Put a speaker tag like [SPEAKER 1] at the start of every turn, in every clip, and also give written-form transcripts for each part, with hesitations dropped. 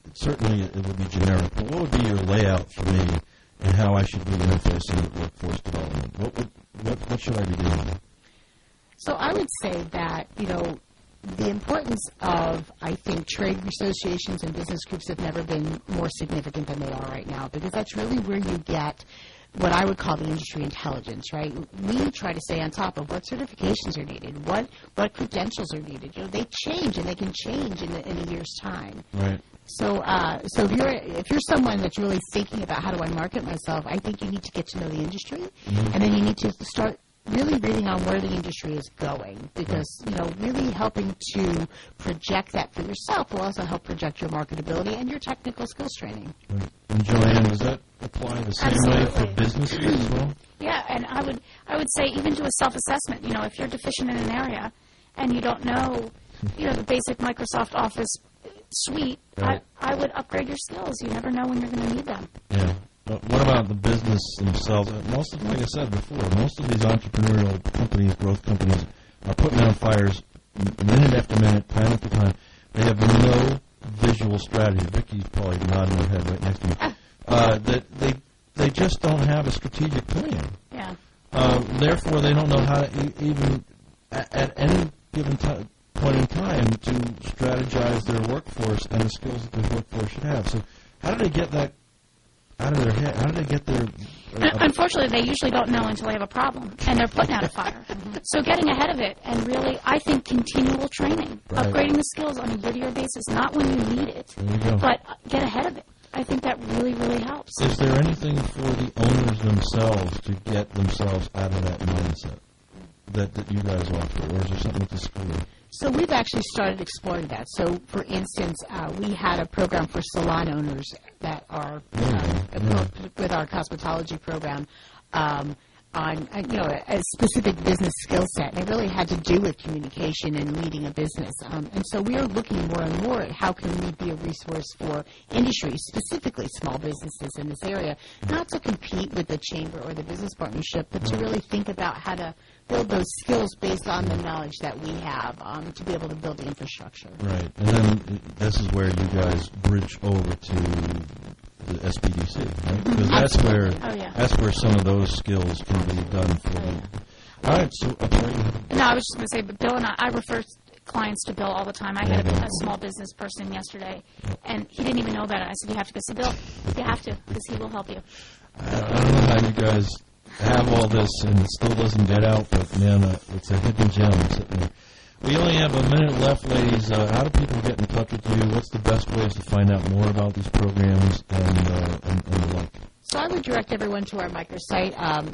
[SPEAKER 1] certainly it would be generic, but what would be your layout for me and how I should be interfacing with workforce development? What should I be doing?
[SPEAKER 2] So I would say that, the importance of, I think, trade associations and business groups have never been more significant than they are right now, because that's really where you get what I would call the industry intelligence, right? We try to stay on top of what certifications are needed, what credentials are needed. They change, and they can change in a year's time.
[SPEAKER 1] Right.
[SPEAKER 2] So, if you're someone that's really thinking about how do I market myself, I think you need to get to know the industry, and then you need to start really reading on where the industry is going, because really helping to project that for yourself will also help project your marketability and your technical skills training.
[SPEAKER 1] Right. And Joanne, does that apply the same way for businesses as well?
[SPEAKER 3] Yeah, and I would say even do a self-assessment. If you're deficient in an area and you don't know, the basic Microsoft Office suite,
[SPEAKER 1] right.
[SPEAKER 3] I would upgrade your skills. You never know when you're going to need them.
[SPEAKER 1] Yeah. But what about the business themselves? Like I said before, most of these entrepreneurial companies, growth companies, are putting out fires minute after minute, time after time. They have no visual strategy. Vicky's probably nodding her head right next to me. That they just don't have a strategic plan.
[SPEAKER 3] Yeah.
[SPEAKER 1] Therefore, they don't know how to even at any given point in time to strategize their workforce and the skills that their workforce should have. So how do they get that out of their head? How do they get their...
[SPEAKER 3] Unfortunately, they usually don't know until they have a problem, and they're putting out a fire. So getting ahead of it, and really, I think continual training,
[SPEAKER 1] right.
[SPEAKER 3] upgrading the skills on a year-to-year basis, not when you need it, but get ahead of it. I think that really, really helps.
[SPEAKER 1] Is there anything for the owners themselves to get themselves out of that mindset that you guys offer, or is there something with the school?
[SPEAKER 2] So we've actually started exploring that. So, for instance, we had a program for salon owners that are with our cosmetology program on a specific business skill set. And it really had to do with communication and leading a business. And so we are looking more and more at how can we be a resource for industry, specifically small businesses in this area, not to compete with the chamber or the business partnership, but to really think about how to build those skills based on the knowledge that we have to be able to build the infrastructure.
[SPEAKER 1] Right. And then this is where you guys bridge over to the SBDC, right? Because that's where some of those skills can be done for you. All right. So,
[SPEAKER 3] no, I was just going to say, but Bill and I refer clients to Bill all the time. I had a small business person yesterday, and he didn't even know about it. I said, you have to go. So, Bill, you have to, because he will help you.
[SPEAKER 1] I don't know how you guys have all this and it still doesn't get out, but, man, it's a hidden gem sitting there. We only have a minute left, ladies. How do people get in touch with you? What's the best ways to find out more about these programs and the like?
[SPEAKER 2] So I would direct everyone to our microsite,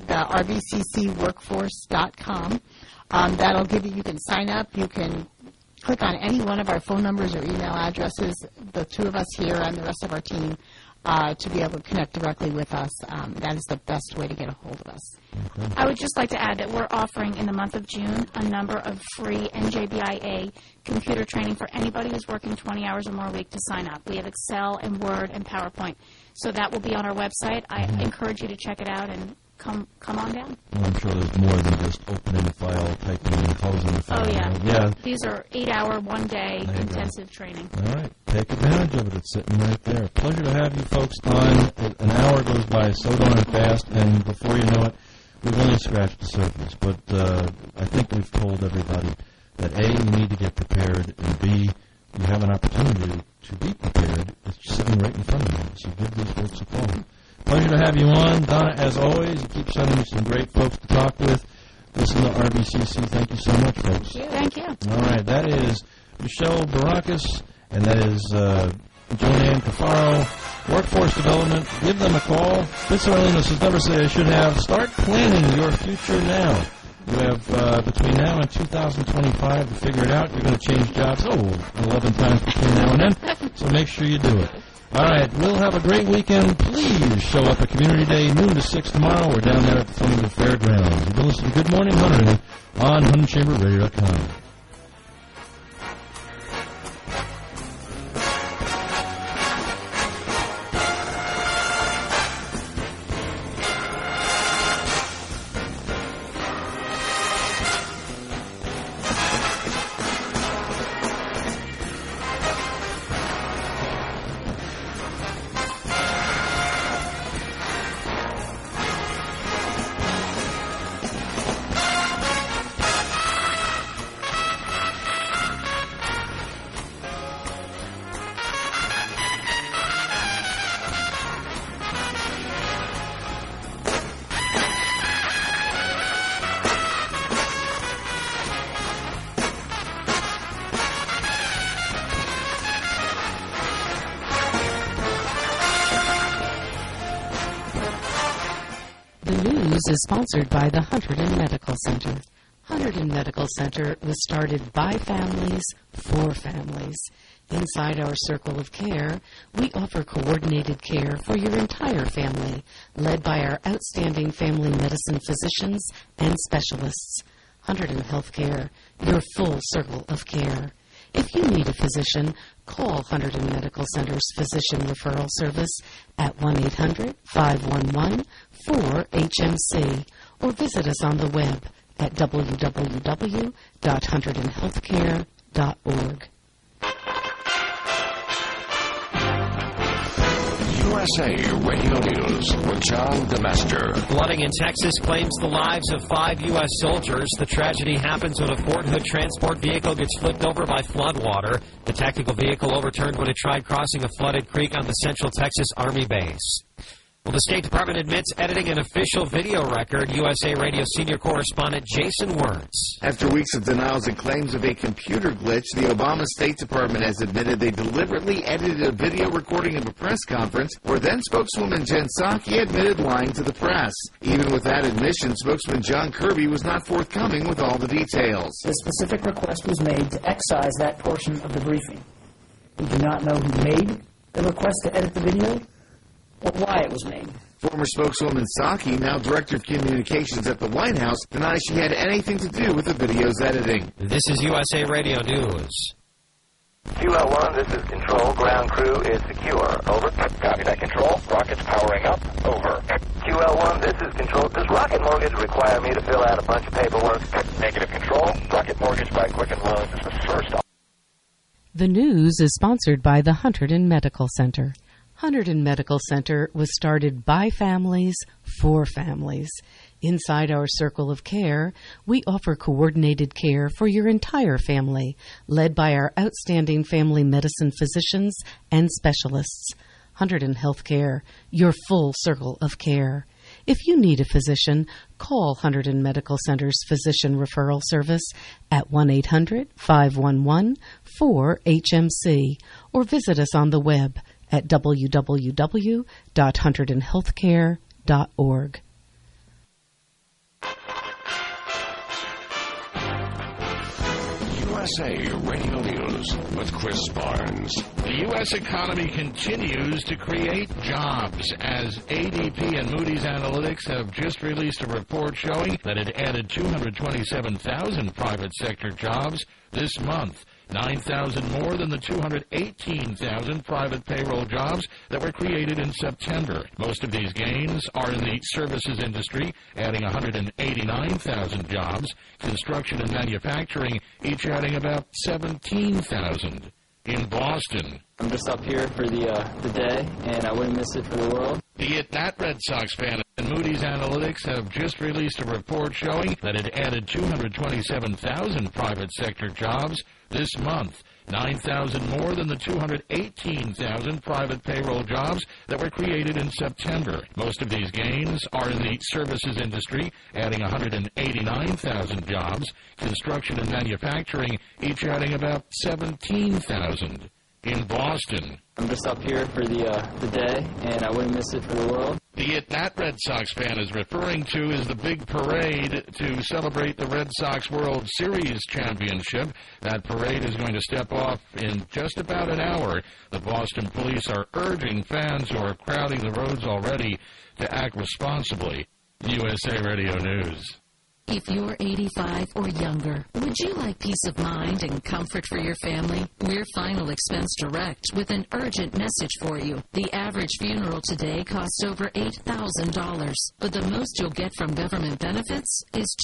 [SPEAKER 2] the rbccworkforce.com. That'll give you can sign up. You can click on any one of our phone numbers or email addresses, the two of us here and the rest of our team, to be able to connect directly with us. That is the best way to get a hold of us.
[SPEAKER 1] Okay.
[SPEAKER 3] I would just like to add that we're offering in the month of June a number of free NJBIA computer training for anybody who's working 20 hours or more a week to sign up. We have Excel and Word and PowerPoint. So that will be on our website. I encourage you to check it out and come on down.
[SPEAKER 1] Well, I'm sure there's more than just opening the file, typing, and closing the file.
[SPEAKER 3] Oh, yeah.
[SPEAKER 1] Right? Yeah.
[SPEAKER 3] These are 8-hour, one-day intensive training.
[SPEAKER 1] All right. Take advantage of it. It's sitting right there. Pleasure to have you folks on. An hour goes by so darn fast, and before you know it, we've only scratched the surface. But I think we've told everybody that, A, you need to get prepared, and B, you have an opportunity to be prepared. It's sitting right in front of you. So give these folks a call. Pleasure to have you on. Donna, as always, you keep sending me some great folks to talk with. Listen to RBCC. Thank you so much, folks.
[SPEAKER 3] Thank you.
[SPEAKER 1] All right. That is Michelle Barakis, and that is Joanne Cafaro, Workforce Development. Give them a call. Vince Arlinos has never said I should have. Start planning your future now. You have between now and 2025 to figure it out. You're going to change jobs 11 times between now and then, so make sure you do it. All right, we'll have a great weekend. Please show up at Community Day, noon to 6 tomorrow. We're down there at the Flamingo Fairgrounds. You've been listening to Good Morning Hunterdon on HunterdonChamberRadio.com.
[SPEAKER 4] The news is sponsored by the Hunterdon Medical Center. Hunterdon Medical Center was started by families for families. Inside our circle of care, we offer coordinated care for your entire family, led by our outstanding family medicine physicians and specialists. Hunterdon Healthcare, your full circle of care. If you need a physician, call Hunterdon Medical Center's Physician Referral Service at 1-800-511-4HMC or visit us on the web at www.hunterdonhealthcare.org.
[SPEAKER 5] USA Radio News with John DeMaster.
[SPEAKER 6] Flooding in Texas claims the lives of 5 U.S. soldiers. The tragedy happens when a Fort Hood transport vehicle gets flipped over by floodwater. The tactical vehicle overturned when it tried crossing a flooded creek on the Central Texas Army base. Well, the State Department admits editing an official video record. USA Radio senior correspondent Jason Wertz.
[SPEAKER 7] After weeks of denials and claims of a computer glitch, the Obama State Department has admitted they deliberately edited a video recording of a press conference where then spokeswoman Jen Psaki admitted lying to the press. Even with that admission, spokesman John Kirby was not forthcoming with all the details.
[SPEAKER 8] The specific request was made to excise that portion of the briefing. We do not know who made the request to edit the video or why it was made.
[SPEAKER 7] Former spokeswoman Psaki, now director of communications at the White House, denies she had anything to do with the video's editing.
[SPEAKER 6] This is USA Radio News.
[SPEAKER 9] QL1, this is Control. Ground crew is secure. Over. Copy that, Control. Rockets powering up. Over. QL1, this is Control. Does Rocket Mortgage require me to fill out a bunch of paperwork? Negative, Control. Rocket Mortgage by Quicken Loans is the first.
[SPEAKER 4] The news is sponsored by the Hunterdon Medical Center. Hunterdon Medical Center was started by families for families. Inside our circle of care, we offer coordinated care for your entire family, led by our outstanding family medicine physicians and specialists. Hunterdon Healthcare, your full circle of care. If you need a physician, call Hunterdon Medical Center's Physician Referral Service at 1-800-511-4HMC or visit us on the web at www.hunterdonhealthcare.org.
[SPEAKER 5] USA Radio News with Chris Barnes.
[SPEAKER 10] The U.S. economy continues to create jobs as ADP and Moody's Analytics have just released a report showing that it added 227,000 private sector jobs this month. 9,000 more than the 218,000 private payroll jobs that were created in September. Most of these gains are in the services industry, adding 189,000 jobs. Construction and manufacturing, each adding about 17,000. In Boston,
[SPEAKER 11] I'm just up here for the day, and I wouldn't miss it for the world.
[SPEAKER 10] Be it that Red Sox fan, and Moody's Analytics have just released a report showing that it added 227,000 private sector jobs this month. 9,000 more than the 218,000 private payroll jobs that were created in September. Most of these gains are in the services industry, adding 189,000 jobs. Construction and manufacturing, each adding about 17,000. In Boston,
[SPEAKER 11] I'm just up here for the day, and I wouldn't miss it for the world.
[SPEAKER 10] The it that Red Sox fan is referring to is the big parade to celebrate the Red Sox World Series championship. That parade is going to step off in just about an hour. The Boston police are urging fans who are crowding the roads already to act responsibly. USA Radio News.
[SPEAKER 12] If you're 85 or younger, would you like peace of mind and comfort for your family? We're Final Expense Direct with an urgent message for you. The average funeral today costs over $8,000, but the most you'll get from government benefits is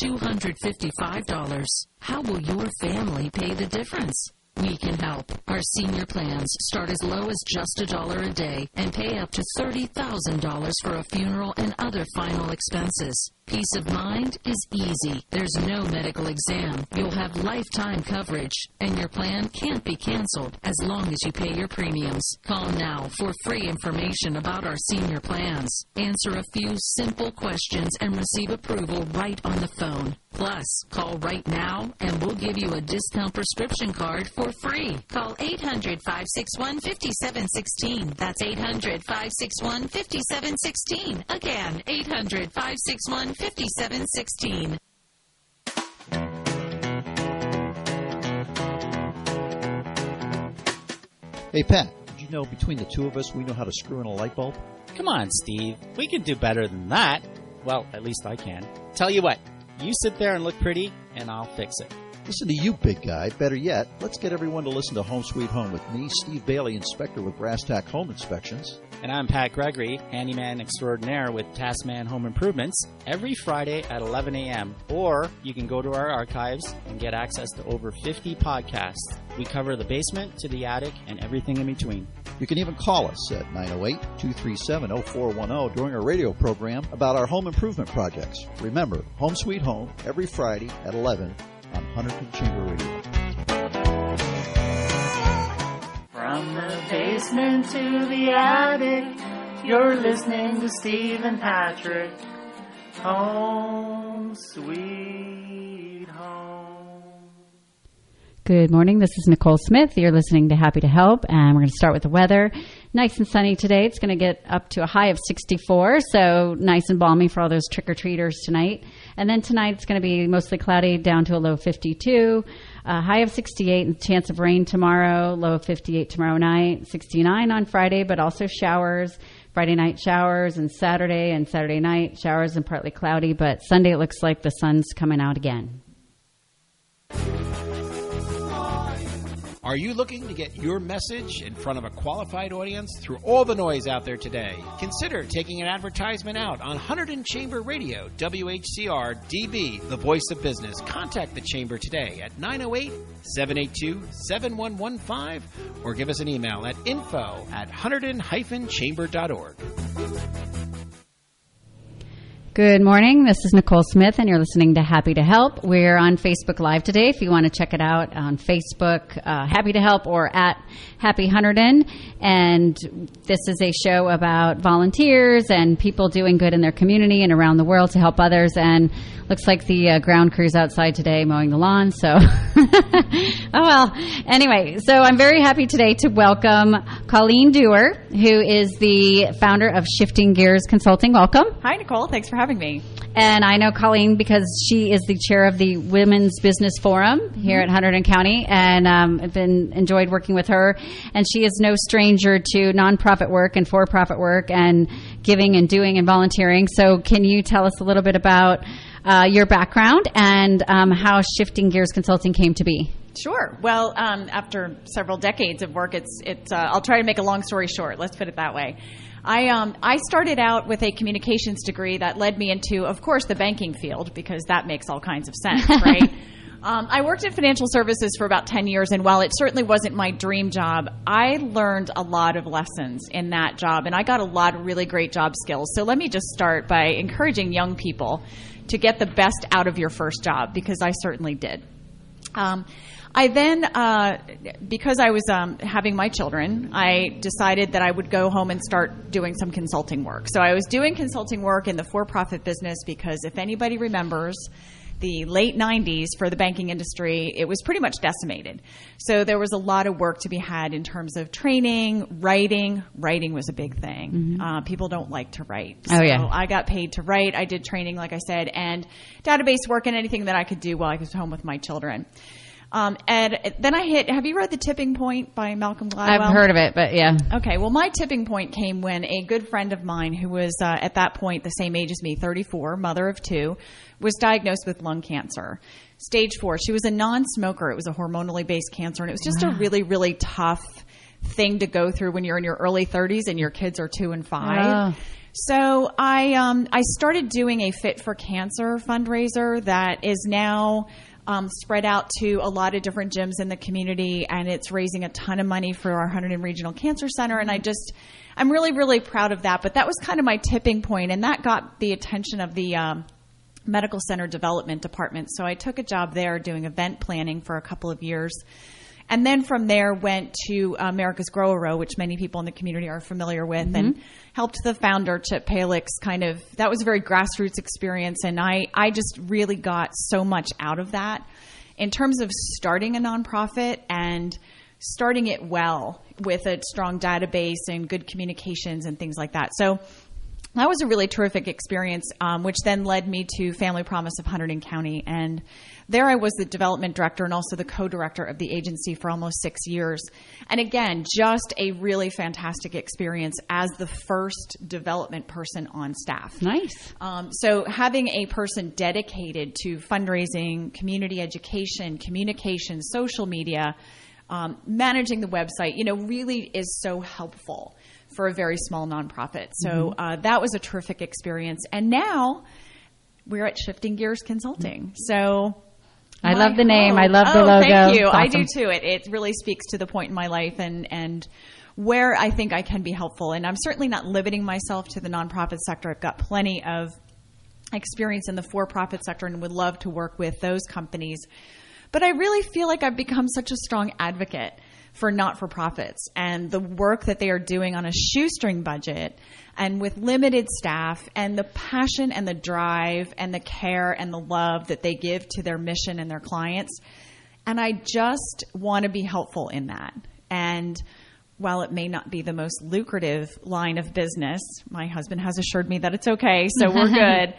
[SPEAKER 12] $255. How will your family pay the difference? We can help. Our senior plans start as low as just $1 a day and pay up to $30,000 for a funeral and other final expenses. Peace of mind is easy. There's no medical exam. You'll have lifetime coverage, and your plan can't be canceled as long as you pay your premiums. Call now for free information about our senior plans. Answer a few simple questions and receive approval right on the phone. Plus, call right now and we'll give you a discount prescription card for free. Call 800-561-5716. That's 800-561-5716. Again, 800-561-5716.
[SPEAKER 13] Hey, Pat, did you know between the two of us we know how to screw in a light bulb?
[SPEAKER 14] Come on, Steve. We can do better than that. Well, at least I can. Tell you what, you sit there and look pretty, and I'll fix it.
[SPEAKER 13] Listen to you, big guy. Better yet, let's get everyone to listen to Home Sweet Home with me, Steve Bailey, inspector with Brass Tack Home Inspections.
[SPEAKER 14] And I'm Pat Gregory, handyman extraordinaire with Taskman Home Improvements, every Friday at 11 a.m. Or you can go to our archives and get access to over 50 podcasts. We cover the basement to the attic and everything in between.
[SPEAKER 13] You can even call us at 908-237-0410 during our radio program about our home improvement projects. Remember, Home Sweet Home, every Friday at 11 on Hunterton Chamber Radio.
[SPEAKER 15] From the basement to the attic, you're listening to Steve and Patrick. Home Sweet Home.
[SPEAKER 16] Good morning. This is Nicole Smith. You're listening to Happy to Help, and we're going to start with the weather. Nice and sunny today. It's going to get up to a high of 64, so nice and balmy for all those trick-or-treaters tonight. And then tonight it's going to be mostly cloudy, down to a low of 52, high of 68, and chance of rain tomorrow, low of 58 tomorrow night, 69 on Friday, but also showers. Friday night showers, and Saturday night showers and partly cloudy, but Sunday it looks like the sun's coming out again.
[SPEAKER 17] Are you looking to get your message in front of a qualified audience through all the noise out there today? Consider taking an advertisement out on Hunterton Chamber Radio, WHCR DB, the voice of business. Contact the Chamber today at 908-782-7115 or give us an email at info@hunterton-chamber.org.
[SPEAKER 16] Good morning. This is Nicole Smith, and you're listening to Happy to Help. We're on Facebook Live today. If you want to check it out on Facebook, Happy to Help, or at Happy Hunterton. And this is a show about volunteers and people doing good in their community and around the world to help others. And looks like the ground crew's outside today mowing the lawn. So, oh well. Anyway, so I'm very happy today to welcome Colleen Dewar, who is the founder of Shifting Gears Consulting. Welcome.
[SPEAKER 18] Hi, Nicole. Thanks for having me.
[SPEAKER 16] And I know Colleen because she is the chair of the Women's Business Forum here at Hunterdon County, and I've enjoyed working with her. And she is no stranger to nonprofit work and for-profit work and giving and doing and volunteering. So can you tell us a little bit about your background and how Shifting Gears Consulting came to be?
[SPEAKER 18] Sure. Well, after several decades of work, I'll try to make a long story short. Let's put it that way. I started out with a communications degree that led me into, of course, the banking field, because that makes all kinds of sense, right? I worked in financial services for about 10 years, and while it certainly wasn't my dream job, I learned a lot of lessons in that job, and I got a lot of really great job skills. So let me just start by encouraging young people to get the best out of your first job, because I certainly did. I then, because I was having my children, I decided that I would go home and start doing some consulting work. So I was doing consulting work in the for-profit business because if anybody remembers the late 90s for the banking industry, it was pretty much decimated. So there was a lot of work to be had in terms of training, writing. Writing was a big thing. Mm-hmm. People don't like to write. So I got paid to write. I did training, like I said, and database work and anything that I could do while I was home with my children. And then have you read The Tipping Point by Malcolm Gladwell?
[SPEAKER 16] I've heard of it, but yeah.
[SPEAKER 18] Okay, well, my tipping point came when a good friend of mine who was at that point the same age as me, 34, mother of two, was diagnosed with lung cancer, stage 4. She was a non-smoker. It was a hormonally based cancer, and it was just a really, really tough thing to go through when you're in your early 30s and your kids are 2 and 5. So I started doing a Fit for Cancer fundraiser that is now spread out to a lot of different gyms in the community, and it's raising a ton of money for our Hunterdon Regional Cancer Center, and I'm really, really proud of that. But that was kind of my tipping point, and that got the attention of the medical center development department. So I took a job there doing event planning for a couple of years. And then from there went to America's Grow-A-Row, which many people in the community are familiar with, and helped the founder, Chip Palix, that was a very grassroots experience. And I just really got so much out of that in terms of starting a nonprofit and starting it well with a strong database and good communications and things like that. So that was a really terrific experience, which then led me to Family Promise of Hunterdon County. And there I was the development director and also the co-director of the agency for almost 6 years. And again, just a really fantastic experience as the first development person on staff.
[SPEAKER 16] Nice.
[SPEAKER 18] So having a person dedicated to fundraising, community education, communication, social media, managing the website, really is so helpful for a very small nonprofit. So that was a terrific experience. And now we're at Shifting Gears Consulting. So
[SPEAKER 16] I love the name. I love the logo.
[SPEAKER 18] Thank you.
[SPEAKER 16] Awesome.
[SPEAKER 18] I do too. It really speaks to the point in my life and where I think I can be helpful. And I'm certainly not limiting myself to the nonprofit sector. I've got plenty of experience in the for-profit sector and would love to work with those companies. But I really feel like I've become such a strong advocate for not-for-profits and the work that they are doing on a shoestring budget and with limited staff and the passion and the drive and the care and the love that they give to their mission and their clients. And I just want to be helpful in that. And while it may not be the most lucrative line of business, my husband has assured me that it's okay, so we're good.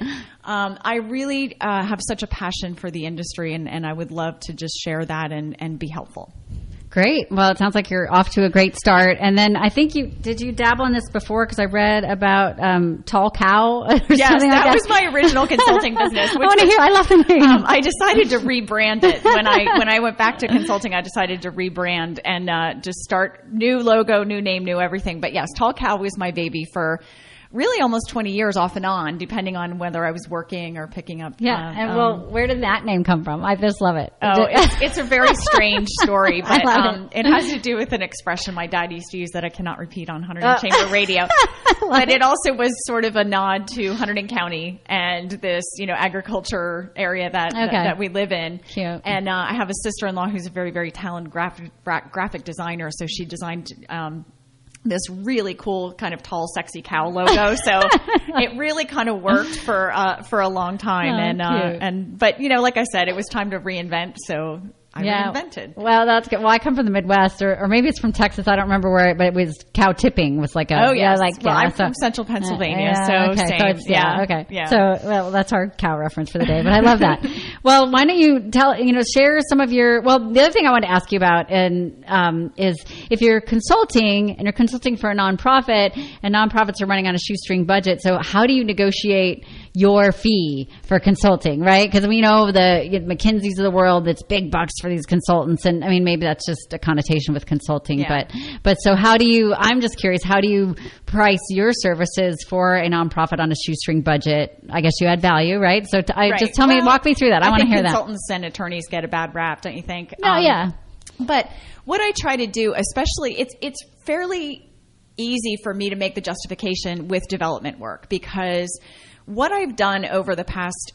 [SPEAKER 18] I really have such a passion for the industry, and I would love to just share that and be helpful.
[SPEAKER 16] Great. Well, it sounds like you're off to a great start. And then I think did you dabble in this before? Because I read about Tall Cow or
[SPEAKER 18] yes,
[SPEAKER 16] something like that.
[SPEAKER 18] That was my original consulting business.
[SPEAKER 16] I want to hear. I love the name.
[SPEAKER 18] I decided to rebrand it when I went back to consulting. I decided to rebrand and just start new logo, new name, new everything. But yes, Tall Cow was my baby for really almost 20 years off and on, depending on whether I was working or picking up.
[SPEAKER 16] Yeah. And where did that name come from? I just love it.
[SPEAKER 18] Oh, it's a very strange story, but it has to do with an expression my dad used to use that I cannot repeat on Hunterdon Chamber Radio. But it also was sort of a nod to Hunterdon County and this, agriculture area that we live in.
[SPEAKER 16] Cute.
[SPEAKER 18] And I have a sister-in-law who's a very, very talented graphic designer, so she designed this really cool kind of tall, sexy cow logo. So it really kind of worked for a long time. But like I said, it was time to reinvent. So I reinvented.
[SPEAKER 16] Well, that's good. Well, I come from the Midwest, or maybe it's from Texas. I don't remember where, but it was cow tipping was like a.
[SPEAKER 18] Oh yes. I'm from Central Pennsylvania, so same.
[SPEAKER 16] Okay. So that's our cow reference for the day. But I love that. Well, why don't you share some of your. Well, the other thing I wanted to ask you about is if you're consulting and you're consulting for a nonprofit, and nonprofits are running on a shoestring budget. So how do you negotiate your fee for consulting, right? Because we know the McKinsey's of the world, it's big bucks for these consultants, and I mean maybe that's just a connotation with consulting, but so I'm just curious, how do you price your services for a nonprofit on a shoestring budget? I guess you add value, right? So just walk me through that. I want to hear that.
[SPEAKER 18] Consultants and attorneys get a bad rap, don't you think?
[SPEAKER 16] Yeah.
[SPEAKER 18] But what I try to do, especially, it's fairly easy for me to make the justification with development work, because what I've done over the past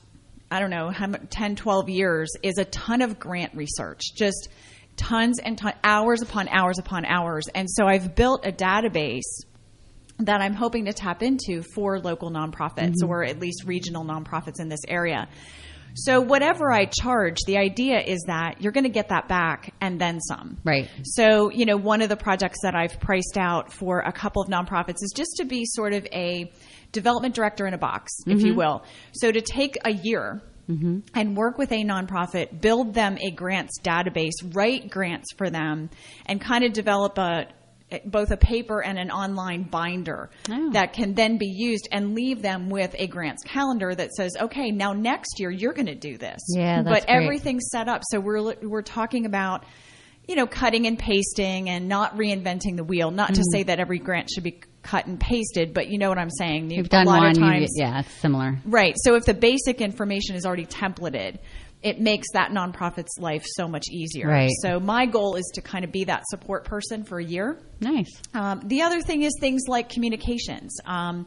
[SPEAKER 18] 10, 12 years is a ton of grant research, just tons and hours upon hours upon hours. And so I've built a database that I'm hoping to tap into for local nonprofits or at least regional nonprofits in this area. So whatever I charge, the idea is that you're going to get that back and then some.
[SPEAKER 16] Right.
[SPEAKER 18] So, one of the projects that I've priced out for a couple of nonprofits is just to be sort of a development director in a box, if you will. So to take a year and work with a nonprofit, build them a grants database, write grants for them, and kind of develop both a paper and an online binder that can then be used, and leave them with a grants calendar that says, okay, now next year you're going to do this.
[SPEAKER 16] Yeah, that's
[SPEAKER 18] but
[SPEAKER 16] great.
[SPEAKER 18] Everything's set up. So we're talking about, cutting and pasting and not reinventing the wheel. Not to say that every grant should be cut and pasted, but you know what I'm saying.
[SPEAKER 16] You've done one. It's similar.
[SPEAKER 18] Right. So if the basic information is already templated, it makes that nonprofit's life so much easier.
[SPEAKER 16] Right.
[SPEAKER 18] So my goal is to kind of be that support person for a year.
[SPEAKER 16] Nice.
[SPEAKER 18] The other thing is things like communications.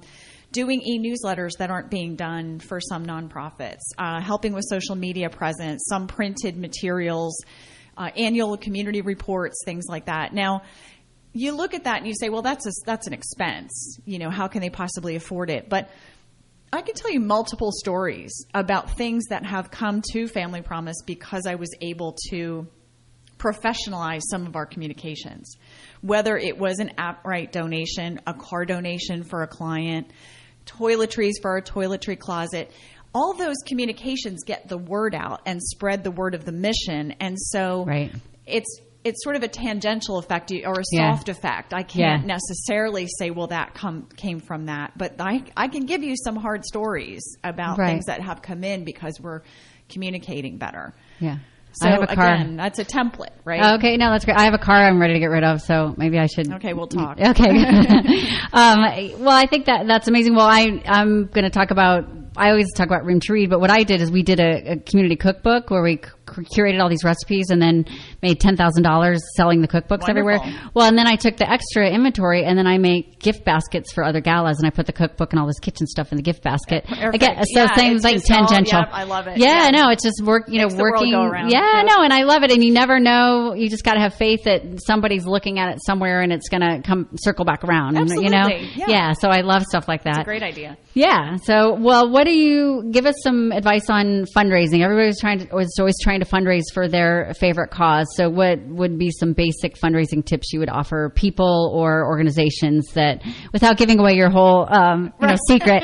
[SPEAKER 18] doing e-newsletters that aren't being done for some nonprofits, helping with social media presence, some printed materials, annual community reports, things like that. Now, you look at that and you say, well, that's an expense. How can they possibly afford it? But I can tell you multiple stories about things that have come to Family Promise because I was able to professionalize some of our communications, whether it was an outright donation, a car donation for a client, toiletries for our toiletry closet. All those communications get the word out and spread the word of the mission. And so it's sort of a tangential effect or a soft effect. I can't necessarily say, well, that came from that. But I can give you some hard stories about things that have come in because we're communicating better.
[SPEAKER 16] Yeah.
[SPEAKER 18] So
[SPEAKER 16] I have a car.
[SPEAKER 18] Again, that's a template, right?
[SPEAKER 16] Okay, no, that's great. I have a car I'm ready to get rid of, so maybe I should.
[SPEAKER 18] Okay, we'll talk.
[SPEAKER 16] Okay. Well, I think that's amazing. Well, I'm going to talk about. I always talk about Room to Read, but what I did is we did a community cookbook where we curated all these recipes and then made $10,000 selling the cookbooks everywhere. Well, and then I took the extra inventory and then I make gift baskets for other galas and I put the cookbook and all this kitchen stuff in the gift basket. Again, so things like tangential.
[SPEAKER 18] I love it.
[SPEAKER 16] Yeah, no, it's just working.
[SPEAKER 18] The world go around.
[SPEAKER 16] Yeah, no, and I love it. And you never know. You just got to have faith that somebody's looking at it somewhere and it's going to circle back around.
[SPEAKER 18] Absolutely.
[SPEAKER 16] Yeah. So I love stuff like that.
[SPEAKER 18] It's a great idea.
[SPEAKER 16] Yeah. So, well, what do you give us some advice on fundraising? Everybody's always trying to fundraise for their favorite cause. So what would be some basic fundraising tips you would offer people or organizations that, without giving away your whole, secret?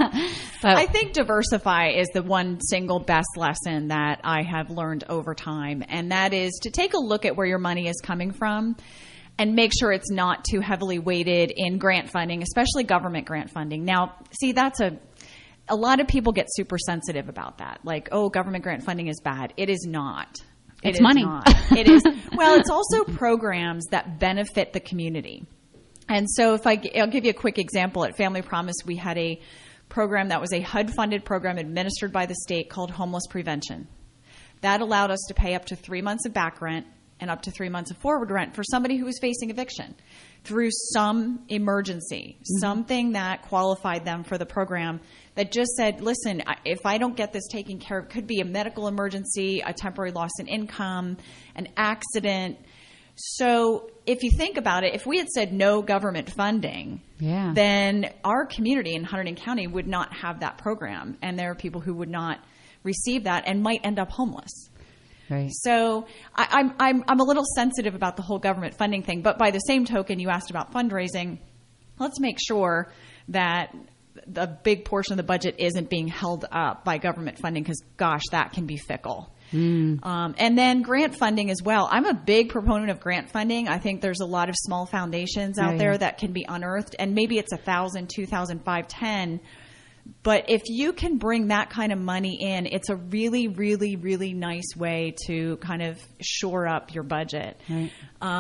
[SPEAKER 18] I think diversify is the one single best lesson that I have learned over time. And that is to take a look at where your money is coming from and make sure it's not too heavily weighted in grant funding, especially government grant funding. Now, see, that's a lot of people get super sensitive about that. Like, oh, government grant funding is bad. It is not.
[SPEAKER 16] It's money.
[SPEAKER 18] It is. Well, it's also programs that benefit the community. And so I'll give you a quick example. At Family Promise, we had a program that was a HUD-funded program administered by the state called Homeless Prevention. That allowed us to pay up to 3 months of back rent and up to 3 months of forward rent for somebody who was facing eviction through some emergency, something that qualified them for the program that just said, listen, if I don't get this taken care of, it could be a medical emergency, a temporary loss in income, an accident. So if you think about it, if we had said no government funding, then our community in Hunterdon County would not have that program. And there are people who would not receive that and might end up homeless.
[SPEAKER 16] Right.
[SPEAKER 18] So I'm a little sensitive about the whole government funding thing. But by the same token, you asked about fundraising. Let's make sure that the big portion of the budget isn't being held up by government funding because, gosh, that can be fickle. And then grant funding as well. I'm a big proponent of grant funding. I think there's a lot of small foundations out there that can be unearthed. And maybe it's $1,000, $2,000, $5,000, $10,000. But if you can bring that kind of money in, it's a really, really, really nice way to kind of shore up your budget. Right.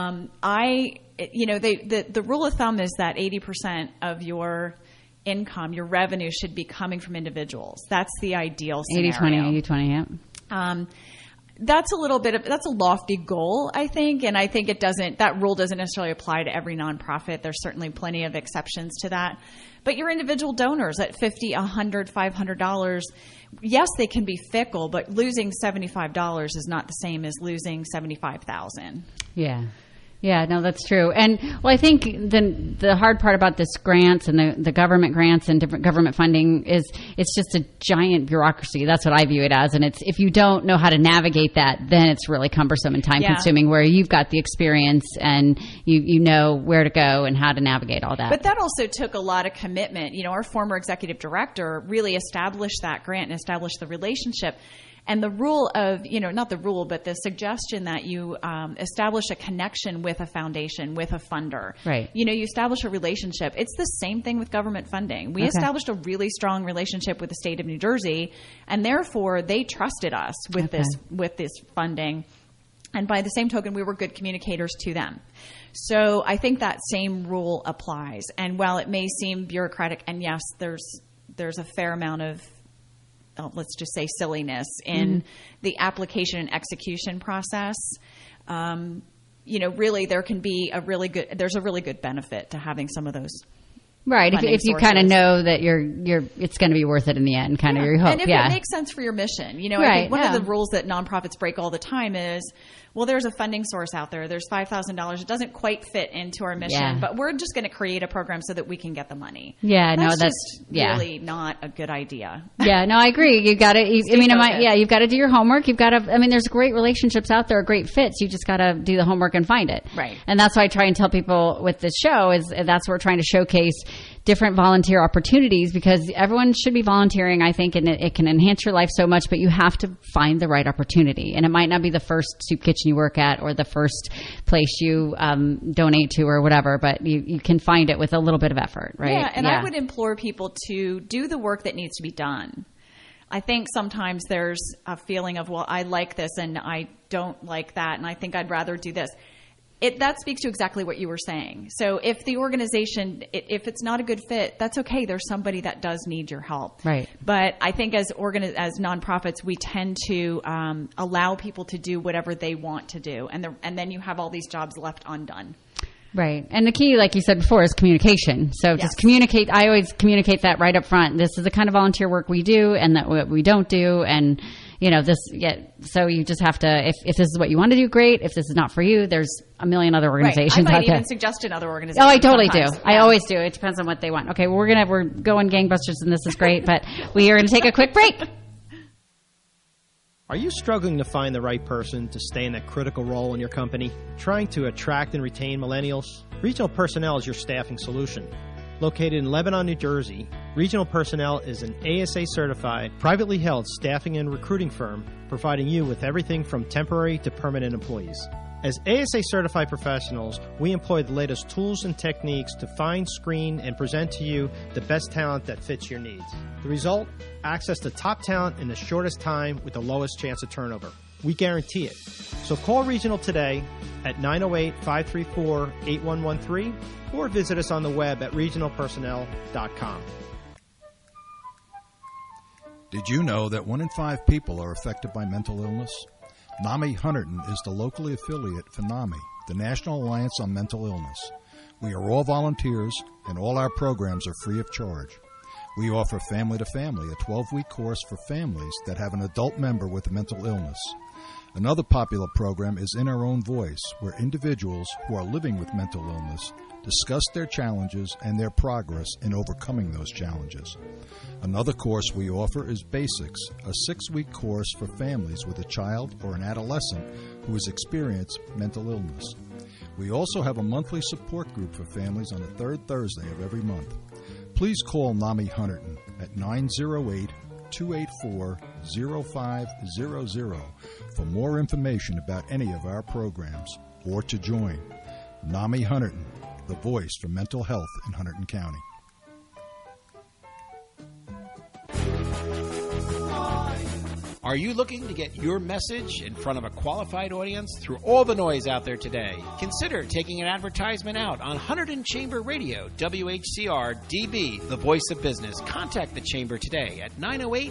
[SPEAKER 18] The rule of thumb is that 80% of your income, your revenue, should be coming from individuals. That's the ideal scenario.
[SPEAKER 16] 80-20, yeah.
[SPEAKER 18] That's a lofty goal, I think, and I think that rule doesn't necessarily apply to every nonprofit. There's certainly plenty of exceptions to that. But your individual donors at $50, $100, $500, yes, they can be fickle, but losing $75 is not the same as losing $75,000.
[SPEAKER 16] Yeah. Yeah, no, that's true. And well, I think the hard part about this grants and the government grants and different government funding is it's just a giant bureaucracy. That's what I view it as. And it's if you don't know how to navigate that, then it's really cumbersome and time consuming, where you've got the experience and you know where to go and how to navigate all that.
[SPEAKER 18] But that also took a lot of commitment. You know, our former executive director really established that grant and established the relationship. And the rule of, not the rule, but the suggestion that you establish a connection with a foundation, with a funder.
[SPEAKER 16] Right.
[SPEAKER 18] You establish a relationship. It's the same thing with government funding. We established a really strong relationship with the state of New Jersey, and therefore they trusted us with this funding. And by the same token, we were good communicators to them. So I think that same rule applies. And while it may seem bureaucratic, and yes, there's a fair amount of let's just say silliness in the application and execution process. Really there can be there's a really good benefit to having some of those
[SPEAKER 16] Right. If you kind of know that it's going to be worth it in the end, kind of your hope.
[SPEAKER 18] And if it makes sense for your mission, I think one of the rules that nonprofits break all the time is, well, there's a funding source out there. There's $5,000. It doesn't quite fit into our mission, but we're just going to create a program so that we can get the money.
[SPEAKER 16] Yeah,
[SPEAKER 18] that's really not a good idea.
[SPEAKER 16] Yeah, no, I agree. You got to. You've got to do your homework. You've got to. I mean, there's great relationships out there, great fits. You just got to do the homework and find it.
[SPEAKER 18] Right.
[SPEAKER 16] And that's why I try and tell people with this show is that's what we're trying to showcase different volunteer opportunities, because everyone should be volunteering, I think, and it can enhance your life so much, but you have to find the right opportunity. And it might not be the first soup kitchen you work at or the first place you donate to or whatever, but you can find it with a little bit of effort, right?
[SPEAKER 18] Yeah, and I would implore people to do the work that needs to be done. I think sometimes there's a feeling of, well, I like this and I don't like that, and I think I'd rather do this. That speaks to exactly what you were saying. So if the organization, if it's not a good fit, that's okay. There's somebody that does need your help.
[SPEAKER 16] Right.
[SPEAKER 18] But I think as nonprofits, we tend to allow people to do whatever they want to do, and then you have all these jobs left undone.
[SPEAKER 16] Right. And the key, like you said before, is communication. So just communicate. I always communicate that right up front. This is the kind of volunteer work we do and that what we don't do. And, so you just have to, if this is what you want to do, great. If this is not for you, there's a million other organizations
[SPEAKER 18] out there.
[SPEAKER 16] I might
[SPEAKER 18] even suggest another organization.
[SPEAKER 16] Oh, I totally do.
[SPEAKER 18] Yeah.
[SPEAKER 16] I always do. It depends on what they want. Okay, well, we're going gangbusters and this is great, but we are going to take a quick break.
[SPEAKER 19] Are you struggling to find the right person to stay in that critical role in your company? Trying to attract and retain millennials? Regional Personnel is your staffing solution. Located in Lebanon, New Jersey, Regional Personnel is an ASA-certified, privately held staffing and recruiting firm providing you with everything from temporary to permanent employees. As ASA-certified professionals, we employ the latest tools and techniques to find, screen, and present to you the best talent that fits your needs. The result? Access to top talent in the shortest time with the lowest chance of turnover. We guarantee it. So call Regional today at 908-534-8113 or visit us on the web at regionalpersonnel.com.
[SPEAKER 20] Did you know that 1 in 5 people are affected by mental illness? NAMI Hunterdon is the locally affiliate for NAMI, the National Alliance on Mental Illness. We are all volunteers, and all our programs are free of charge. We offer Family to Family, a 12-week course for families that have an adult member with a mental illness. Another popular program is In Our Own Voice, where individuals who are living with mental illness discuss their challenges and their progress in overcoming those challenges. Another course we offer is Basics, a 6-week course for families with a child or an adolescent who has experienced mental illness. We also have a monthly support group for families on the third Thursday of every month. Please call NAMI Hunterdon at 908-284-0500 for more information about any of our programs or to join. NAMI Hunterdon, the voice for mental health in Hunterdon County.
[SPEAKER 17] Are you looking to get your message in front of a qualified audience through all the noise out there today? Consider taking an advertisement out on Hunterdon Chamber Radio, WHCR DB, the voice of business. Contact the Chamber today at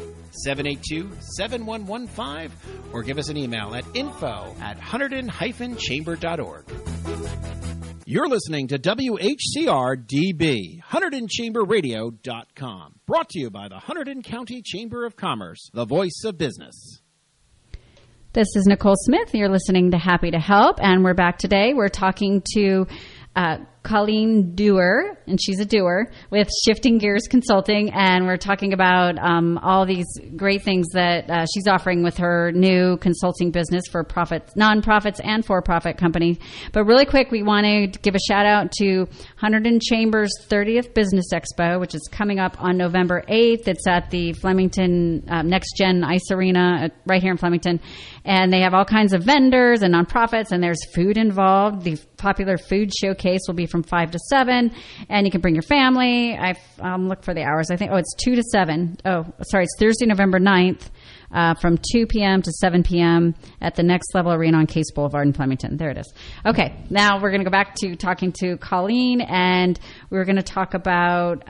[SPEAKER 17] 908-782-7115 or give us an email at info@hunterdon-chamber.org. You're listening to WHCR DB, HunterdonChamberRadio.com. Brought to you by the Hunterdon County Chamber of Commerce, the voice of business.
[SPEAKER 16] This is Nicole Smith. You're listening to Happy to Help, and we're back today. We're talking to Colleen Dewar, and she's a doer with Shifting Gears Consulting, and we're talking about all these great things that she's offering with her new consulting business for nonprofits and for-profit companies. But really quick, we want to give a shout out to Hunterdon Chamber's 30th Business Expo, which is coming up on November 8th. It's at the Flemington Next Gen Ice Arena right here in Flemington, and they have all kinds of vendors and nonprofits, and there's food involved. The popular food showcase will be from 5 to 7, and you can bring your family. Look for the hours. I think, it's 2 to 7. Oh, sorry, it's Thursday, November 9th, from 2 p.m. to 7 p.m. at the Next Level Arena on Case Boulevard in Flemington. There it is. Okay, now we're going to go back to talking to Colleen, and we're going to talk about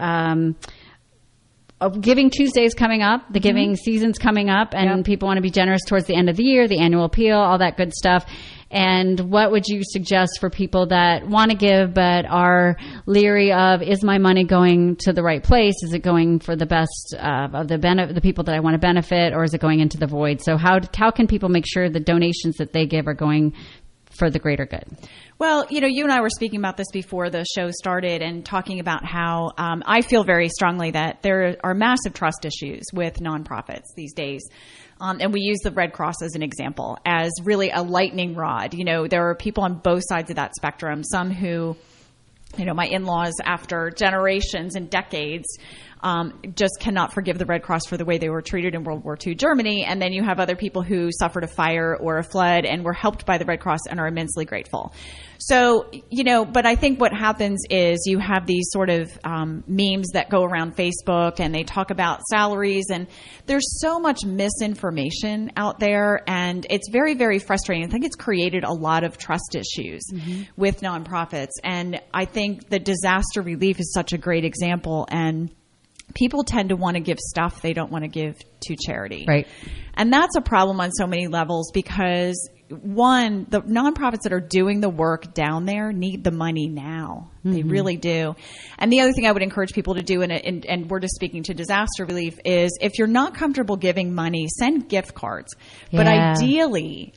[SPEAKER 16] Giving Tuesday's coming up. The giving season's coming up, and people want to be generous towards the end of the year, the annual appeal, all that good stuff. And what would you suggest for people that want to give but are leery of, is my money going to the right place? Is it going for the best of the people that I want to benefit, or is it going into the void? So how can people make sure the donations that they give are going for the greater good?
[SPEAKER 18] Well, you and I were speaking about this before the show started and talking about how I feel very strongly that there are massive trust issues with nonprofits these days. And we use the Red Cross as an example, as really a lightning rod. There are people on both sides of that spectrum. Some who, my in-laws, after generations and decades, just cannot forgive the Red Cross for the way they were treated in World War II Germany. And then you have other people who suffered a fire or a flood and were helped by the Red Cross and are immensely grateful. So, but I think what happens is you have these sort of memes that go around Facebook, and they talk about salaries, and there's so much misinformation out there, and it's very, very frustrating. I think it's created a lot of trust issues with nonprofits, and I think the disaster relief is such a great example, and people tend to want to give stuff they don't want to give to charity.
[SPEAKER 16] Right.
[SPEAKER 18] And that's a problem on so many levels because, one, the nonprofits that are doing the work down there need the money now. They really do. And the other thing I would encourage people to do, and we're just speaking to disaster relief, is if you're not comfortable giving money, send gift cards. But ideally,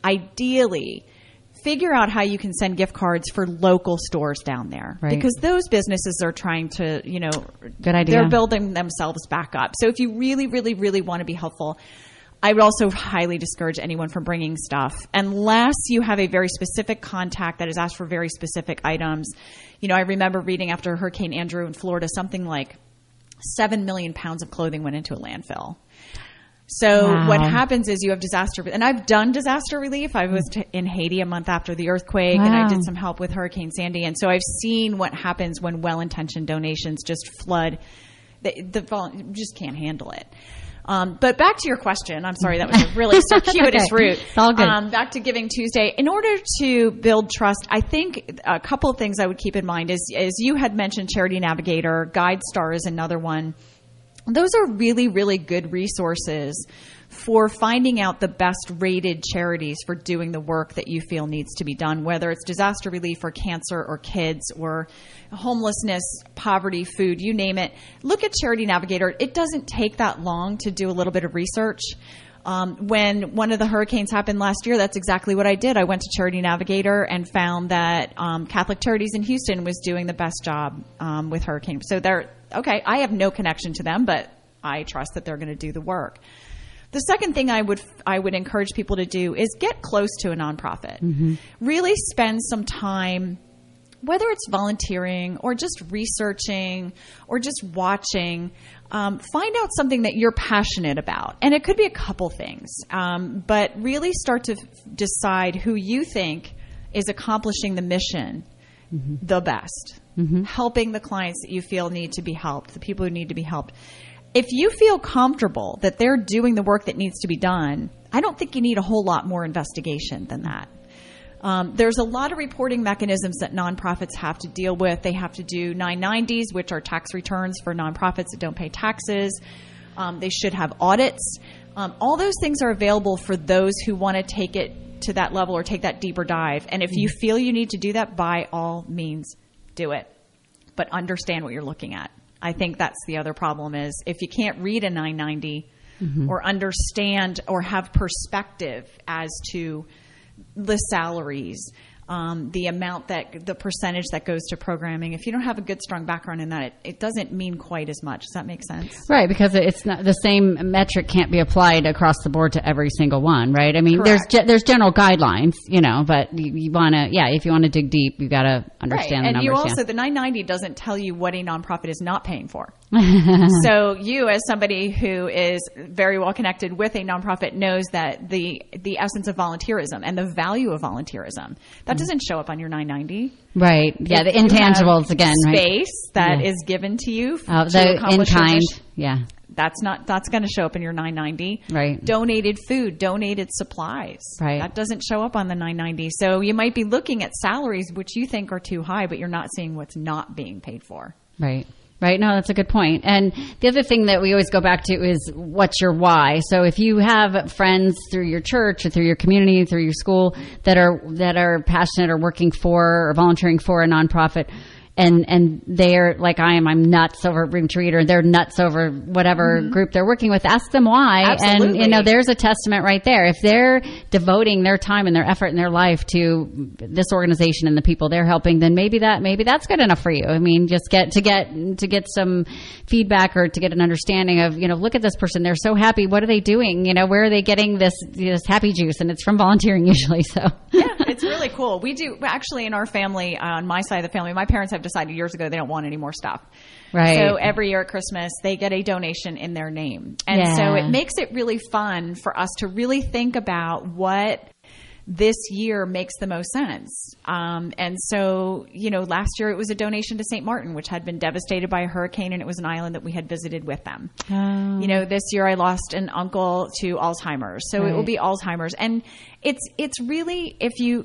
[SPEAKER 18] figure out how you can send gift cards for local stores down there. Right. Because those businesses are trying to,
[SPEAKER 16] good idea.
[SPEAKER 18] They're building themselves back up. So if you really, really, really want to be helpful, I would also highly discourage anyone from bringing stuff unless you have a very specific contact that has asked for very specific items. I remember reading after Hurricane Andrew in Florida, something like 7 million pounds of clothing went into a landfill. So what happens is you have disaster, and I've done disaster relief. I was in Haiti a month after the earthquake, and I did some help with Hurricane Sandy. And so I've seen what happens when well-intentioned donations just flood. You just can't handle it. But back to your question. I'm sorry, that was a really circuitous route.
[SPEAKER 16] It's all good.
[SPEAKER 18] Back to Giving Tuesday. In order to build trust, I think a couple of things I would keep in mind is you had mentioned Charity Navigator, GuideStar is another one. Those are really, really good resources for finding out the best rated charities for doing the work that you feel needs to be done, whether it's disaster relief or cancer or kids or homelessness, poverty, food, you name it. Look at Charity Navigator. It doesn't take that long to do a little bit of research. When one of the hurricanes happened last year, that's exactly what I did. I went to Charity Navigator and found that Catholic Charities in Houston was doing the best job with hurricane. So okay, I have no connection to them, but I trust that they're going to do the work. The second thing I would encourage people to do is get close to a nonprofit. Really spend some time, whether it's volunteering or just researching or just watching, find out something that you're passionate about. And it could be a couple things, but really start to decide who you think is accomplishing the mission the best, helping the clients that you feel need to be helped, the people who need to be helped. If you feel comfortable that they're doing the work that needs to be done, I don't think you need a whole lot more investigation than that. There's a lot of reporting mechanisms that nonprofits have to deal with. They have to do 990s, which are tax returns for nonprofits that don't pay taxes. They should have audits. All those things are available for those who want to take it to that level or take that deeper dive. And if you feel you need to do that, by all means, do it. But understand what you're looking at. I think that's the other problem is if you can't read a 990 or understand or have perspective as to the salaries, the amount the percentage that goes to programming. If you don't have a good, strong background in that, it doesn't mean quite as much. Does that make sense?
[SPEAKER 16] Right, because it's not the same metric can't be applied across the board to every single one, right? I mean, there's general guidelines, but you want to, if you want to dig deep, you got to understand the numbers.
[SPEAKER 18] And you also, the 990 doesn't tell you what a nonprofit is not paying for. So you, as somebody who is very well connected with a nonprofit, knows that the essence of volunteerism and the value of volunteerism, that doesn't show up on your 990.
[SPEAKER 16] Right. Yeah, the intangibles again, right?
[SPEAKER 18] Space that is given to you
[SPEAKER 16] the in-kind. Yeah.
[SPEAKER 18] That's going to show up in your 990.
[SPEAKER 16] Right.
[SPEAKER 18] Donated food, donated supplies.
[SPEAKER 16] Right.
[SPEAKER 18] That doesn't show up on the 990. So you might be looking at salaries which you think are too high, but you're not seeing what's not being paid for.
[SPEAKER 16] Right. Right? No, that's a good point. And the other thing that we always go back to is what's your why? So if you have friends through your church or through your community, through your school that are passionate or working for or volunteering for a nonprofit, and they're like I am, I'm nuts over Room to Read, or they're nuts over whatever group they're working with, ask them why.
[SPEAKER 18] Absolutely.
[SPEAKER 16] And, there's a testament right there. If they're devoting their time and their effort and their life to this organization and the people they're helping, then maybe that's good enough for you. I mean, just to get some feedback or to get an understanding of, look at this person. They're so happy. What are they doing? Where are they getting this happy juice? And it's from volunteering usually. So
[SPEAKER 18] yeah, it's really cool. We do actually in our family, on my side of the family, my parents have decided years ago they don't want any more stuff.
[SPEAKER 16] Right.
[SPEAKER 18] So every year at Christmas, they get a donation in their name. And so it makes it really fun for us to really think about what this year makes the most sense. And so, last year it was a donation to St. Martin, which had been devastated by a hurricane, and it was an island that we had visited with them.
[SPEAKER 16] Oh.
[SPEAKER 18] This year I lost an uncle to Alzheimer's. So it will be Alzheimer's. And it's really, if you...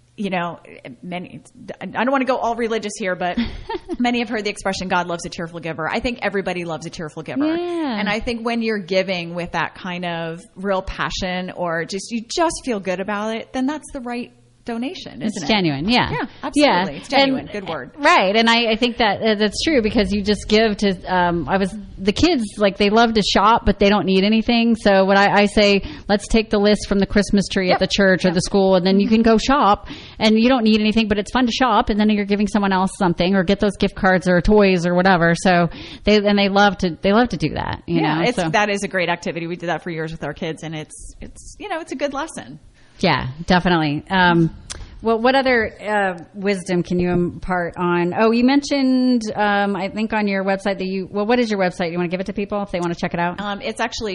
[SPEAKER 18] many, I don't want to go all religious here, but many have heard the expression, God loves a cheerful giver. I think everybody loves a cheerful giver.
[SPEAKER 16] Yeah.
[SPEAKER 18] And I think when you're giving with that kind of real passion, or you just feel good about it, then that's the right donation, isn't it?
[SPEAKER 16] It's genuine, yeah.
[SPEAKER 18] Yeah, absolutely.
[SPEAKER 16] Yeah.
[SPEAKER 18] It's genuine. Good word.
[SPEAKER 16] Right, and I think that's true, because you just give to, the kids, they love to shop, but they don't need anything. So what I say, let's take the list from the Christmas tree at the church or the school, and then you can go shop, and you don't need anything, but it's fun to shop, and then you're giving someone else something, or get those gift cards or toys or whatever. So they love to do that.
[SPEAKER 18] That is a great activity. We did that for years with our kids, and it's a good lesson.
[SPEAKER 16] Yeah, definitely. Well, what other wisdom can you impart on? Oh, you mentioned, I think on your website what is your website? You want to give it to people if they want to check it out?
[SPEAKER 18] It's actually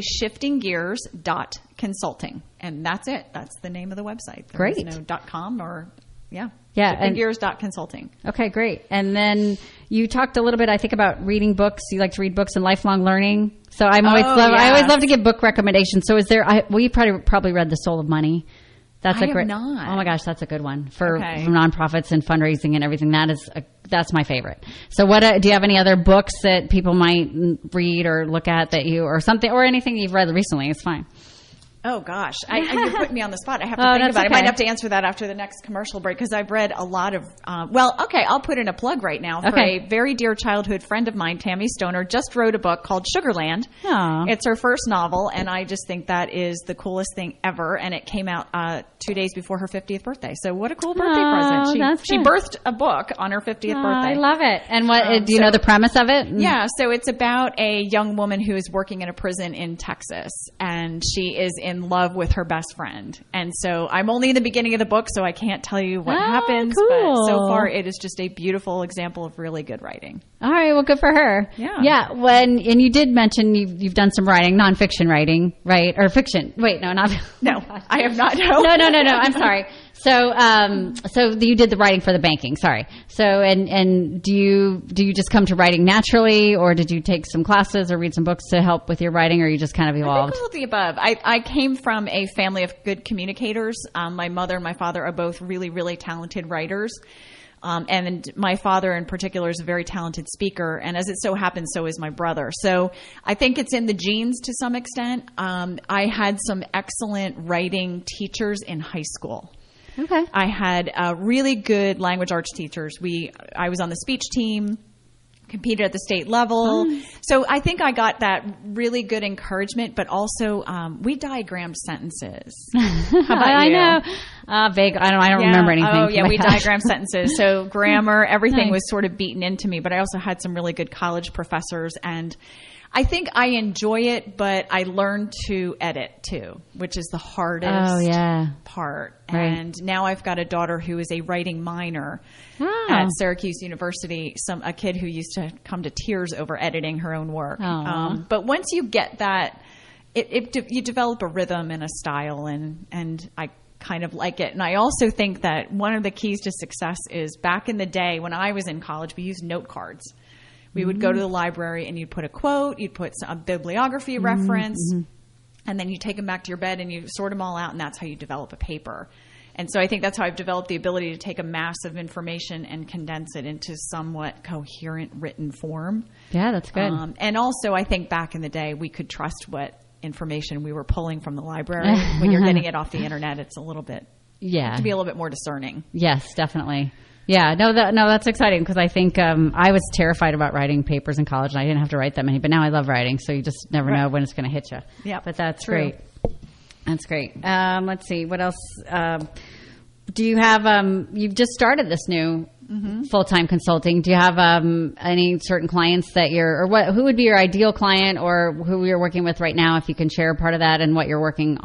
[SPEAKER 18] shiftinggears.consulting. And that's it. That's the name of the website.
[SPEAKER 16] Great.
[SPEAKER 18] There's no .com or,
[SPEAKER 16] Yeah.
[SPEAKER 18] Shiftinggears.consulting.
[SPEAKER 16] Okay, great. And then you talked a little bit, I think, about reading books. You like to read books and lifelong learning. So I always love to give book recommendations. So we probably read The Soul of Money. That's
[SPEAKER 18] I have not.
[SPEAKER 16] Oh my gosh, that's a good one for nonprofits and fundraising and everything. That's my favorite. So do you have any other books that people might read or look at or something, or anything you've read recently? It's fine.
[SPEAKER 18] Oh gosh, you're putting me on the spot. I have to think about it. I might have to answer that after the next commercial break, because I've read a lot of. I'll put in a plug right now for a very dear childhood friend of mine, Tammy Stoner, just wrote a book called Sugarland.
[SPEAKER 16] Aww.
[SPEAKER 18] It's her first novel, and I just think that is the coolest thing ever. And it came out 2 days before her 50th birthday. So what a cool birthday present! She birthed a book on her 50th birthday.
[SPEAKER 16] I love it. And what do you know the premise of it?
[SPEAKER 18] Yeah, so it's about a young woman who is working in a prison in Texas, and she is in love with her best friend. And so I'm only in the beginning of the book, so I can't tell you what happens.
[SPEAKER 16] Cool.
[SPEAKER 18] But so far, it is just a beautiful example of really good writing.
[SPEAKER 16] All right, well, good for her.
[SPEAKER 18] Yeah.
[SPEAKER 16] Yeah. And you did mention you've done some writing, nonfiction writing, right? Or fiction? Wait, no, not.
[SPEAKER 18] No, I have not. No.
[SPEAKER 16] No. I'm sorry. So you did the writing for the banking. Sorry. So, and do you just come to writing naturally, or did you take some classes or read some books to help with your writing, or you just kind of evolved?
[SPEAKER 18] I think all of the above. I came from a family of good communicators. My mother and my father are both really, really talented writers. And my father in particular is a very talented speaker. And as it so happens, so is my brother. So I think it's in the genes to some extent. I had some excellent writing teachers in high school.
[SPEAKER 16] Okay.
[SPEAKER 18] I had really good language arts teachers. I was on the speech team, competed at the state level. So I think I got that really good encouragement, but also we diagrammed sentences. How about you?
[SPEAKER 16] I know. Vague. I don't remember anything.
[SPEAKER 18] Oh, yeah, we diagrammed sentences. So grammar, everything was sort of beaten into me, but I also had some really good college professors, and I think I enjoy it, but I learned to edit too, which is the hardest part.
[SPEAKER 16] Right.
[SPEAKER 18] And now I've got a daughter who is a writing minor at Syracuse University, a kid who used to come to tears over editing her own work. But once you get that, you develop a rhythm and a style, and I kind of like it. And I also think that one of the keys to success is, back in the day when I was in college, we used note cards. We would go to the library and you'd put a quote, you'd put a bibliography reference, and then you take them back to your bed and you sort them all out, and that's how you develop a paper. And so I think that's how I've developed the ability to take a mass of information and condense it into somewhat coherent written form.
[SPEAKER 16] Yeah, that's good.
[SPEAKER 18] And also, I think back in the day, we could trust what information we were pulling from the library. When you're getting it off the internet, it's a little bit, to be a little bit more discerning.
[SPEAKER 16] Yes, definitely. Yeah, that's exciting because I think I was terrified about writing papers in college, and I didn't have to write that many. But now I love writing, so you just never know when it's going to hit you.
[SPEAKER 18] Yeah,
[SPEAKER 16] but that's
[SPEAKER 18] true.
[SPEAKER 16] great. That's great. Let's see, what else? Do you have? You've just started this new full-time consulting. Do you have any certain clients that you're, or what? Who would be your ideal client, or who you're working with right now? If you can share part of that and what you're working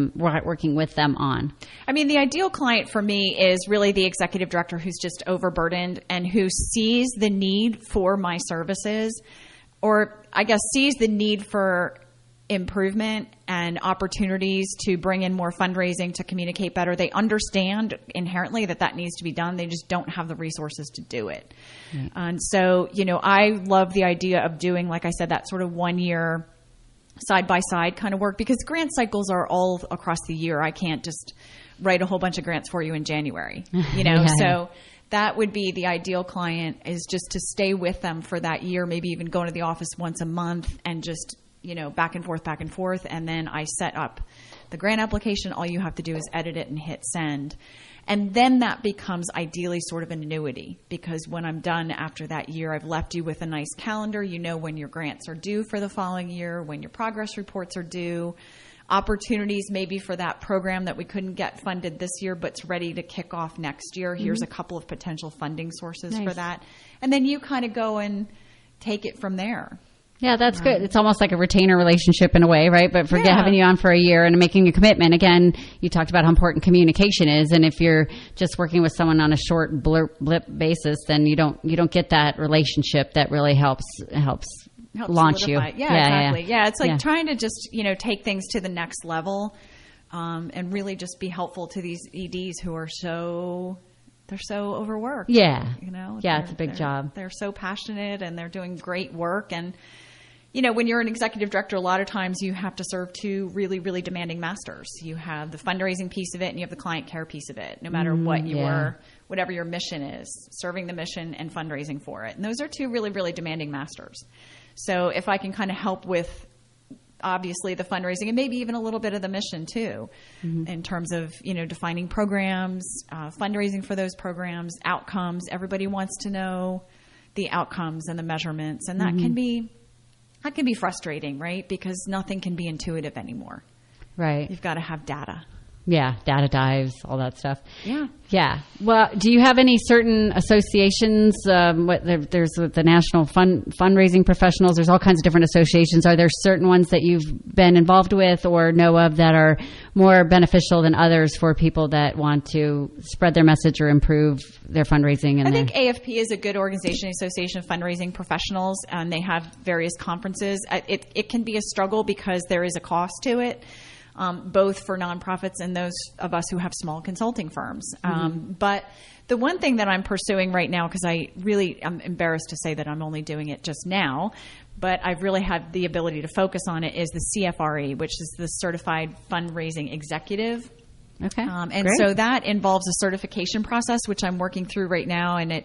[SPEAKER 16] with them on.
[SPEAKER 18] I mean, the ideal client for me is really the executive director who's just overburdened and who sees the need for my services, or I guess sees the need for improvement and opportunities to bring in more fundraising, to communicate better. They understand inherently that needs to be done. They just don't have the resources to do it. Right. And so, I love the idea of doing, like I said, that sort of 1 year side-by-side kind of work, because grant cycles are all across the year. I can't just write a whole bunch of grants for you in January, So that would be the ideal client, is just to stay with them for that year, maybe even go into the office once a month and just back and forth. And then I set up the grant application. All you have to do is edit it and hit send. And then that becomes ideally sort of an annuity, because when I'm done after that year, I've left you with a nice calendar. You know when your grants are due for the following year, when your progress reports are due, opportunities maybe for that program that we couldn't get funded this year but's ready to kick off next year. Here's a couple of potential funding sources for that. And then you kind of go and take it from there.
[SPEAKER 16] Yeah, that's good. It's almost like a retainer relationship in a way, right? But having you on for a year and making a commitment. Again, you talked about how important communication is, and if you're just working with someone on a short blip basis, then you don't get that relationship that really helps launch
[SPEAKER 18] solidify.
[SPEAKER 16] You.
[SPEAKER 18] Yeah, exactly. Yeah, it's like trying to just take things to the next level, and really just be helpful to these EDs who are so overworked.
[SPEAKER 16] Yeah, it's a big job.
[SPEAKER 18] They're so passionate and they're doing great work. And when you're an executive director, a lot of times you have to serve two really, really demanding masters. You have the fundraising piece of it and you have the client care piece of it, no matter whatever your mission is, serving the mission and fundraising for it. And those are two really, really demanding masters. So if I can kind of help with, obviously, the fundraising and maybe even a little bit of the mission too, in terms of, defining programs, fundraising for those programs, outcomes. Everybody wants to know the outcomes and the measurements, and that can be frustrating, right? Because nothing can be intuitive anymore.
[SPEAKER 16] Right.
[SPEAKER 18] You've got to have data.
[SPEAKER 16] Yeah, data dives, all that stuff.
[SPEAKER 18] Yeah.
[SPEAKER 16] Yeah. Well, do you have any certain associations? There's the National Fundraising Professionals. There's all kinds of different associations. Are there certain ones that you've been involved with or know of that are more beneficial than others for people that want to spread their message or improve their fundraising?
[SPEAKER 18] I think AFP is a good organization, Association of Fundraising Professionals, and they have various conferences. It can be a struggle because there is a cost to it. Both for nonprofits and those of us who have small consulting firms. But the one thing that I'm pursuing right now, because I'm embarrassed to say that I'm only doing it just now, but I've really had the ability to focus on it, is the CFRE, which is the Certified Fundraising Executive.
[SPEAKER 16] Okay.
[SPEAKER 18] And
[SPEAKER 16] great.
[SPEAKER 18] so that involves a certification process, which I'm working through right now. And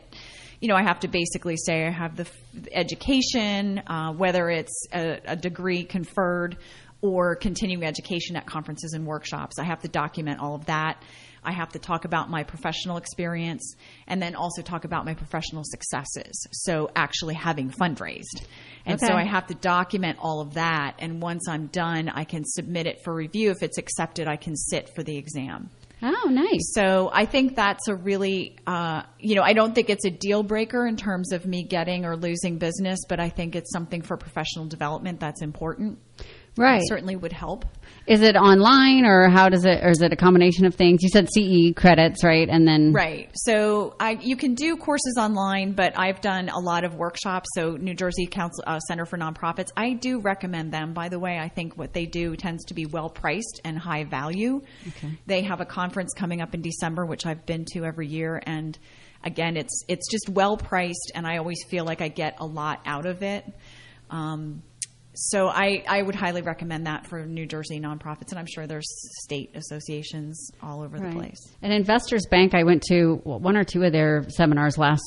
[SPEAKER 18] I have to basically say I have the education, whether it's a degree conferred or continuing education at conferences and workshops. I have to document all of that. I have to talk about my professional experience and then also talk about my professional successes. So actually having fundraised. And so I have to document all of that. And once I'm done, I can submit it for review. If it's accepted, I can sit for the exam.
[SPEAKER 16] Oh, nice.
[SPEAKER 18] So I think that's a really, I don't think it's a deal breaker in terms of me getting or losing business, but I think it's something for professional development that's important.
[SPEAKER 16] Right.
[SPEAKER 18] It certainly would help.
[SPEAKER 16] Is it online or is it a combination of things? You said CE credits, right? And then.
[SPEAKER 18] Right. So you can do courses online, but I've done a lot of workshops. So New Jersey Council, Center for Nonprofits, I do recommend them. By the way, I think what they do tends to be well priced and high value. Okay. They have a conference coming up in December, which I've been to every year. And again, it's just well priced and I always feel like I get a lot out of it. So I would highly recommend that for New Jersey nonprofits, and I'm sure there's state associations all over the place.
[SPEAKER 16] And Investors Bank, I went to one or two of their seminars last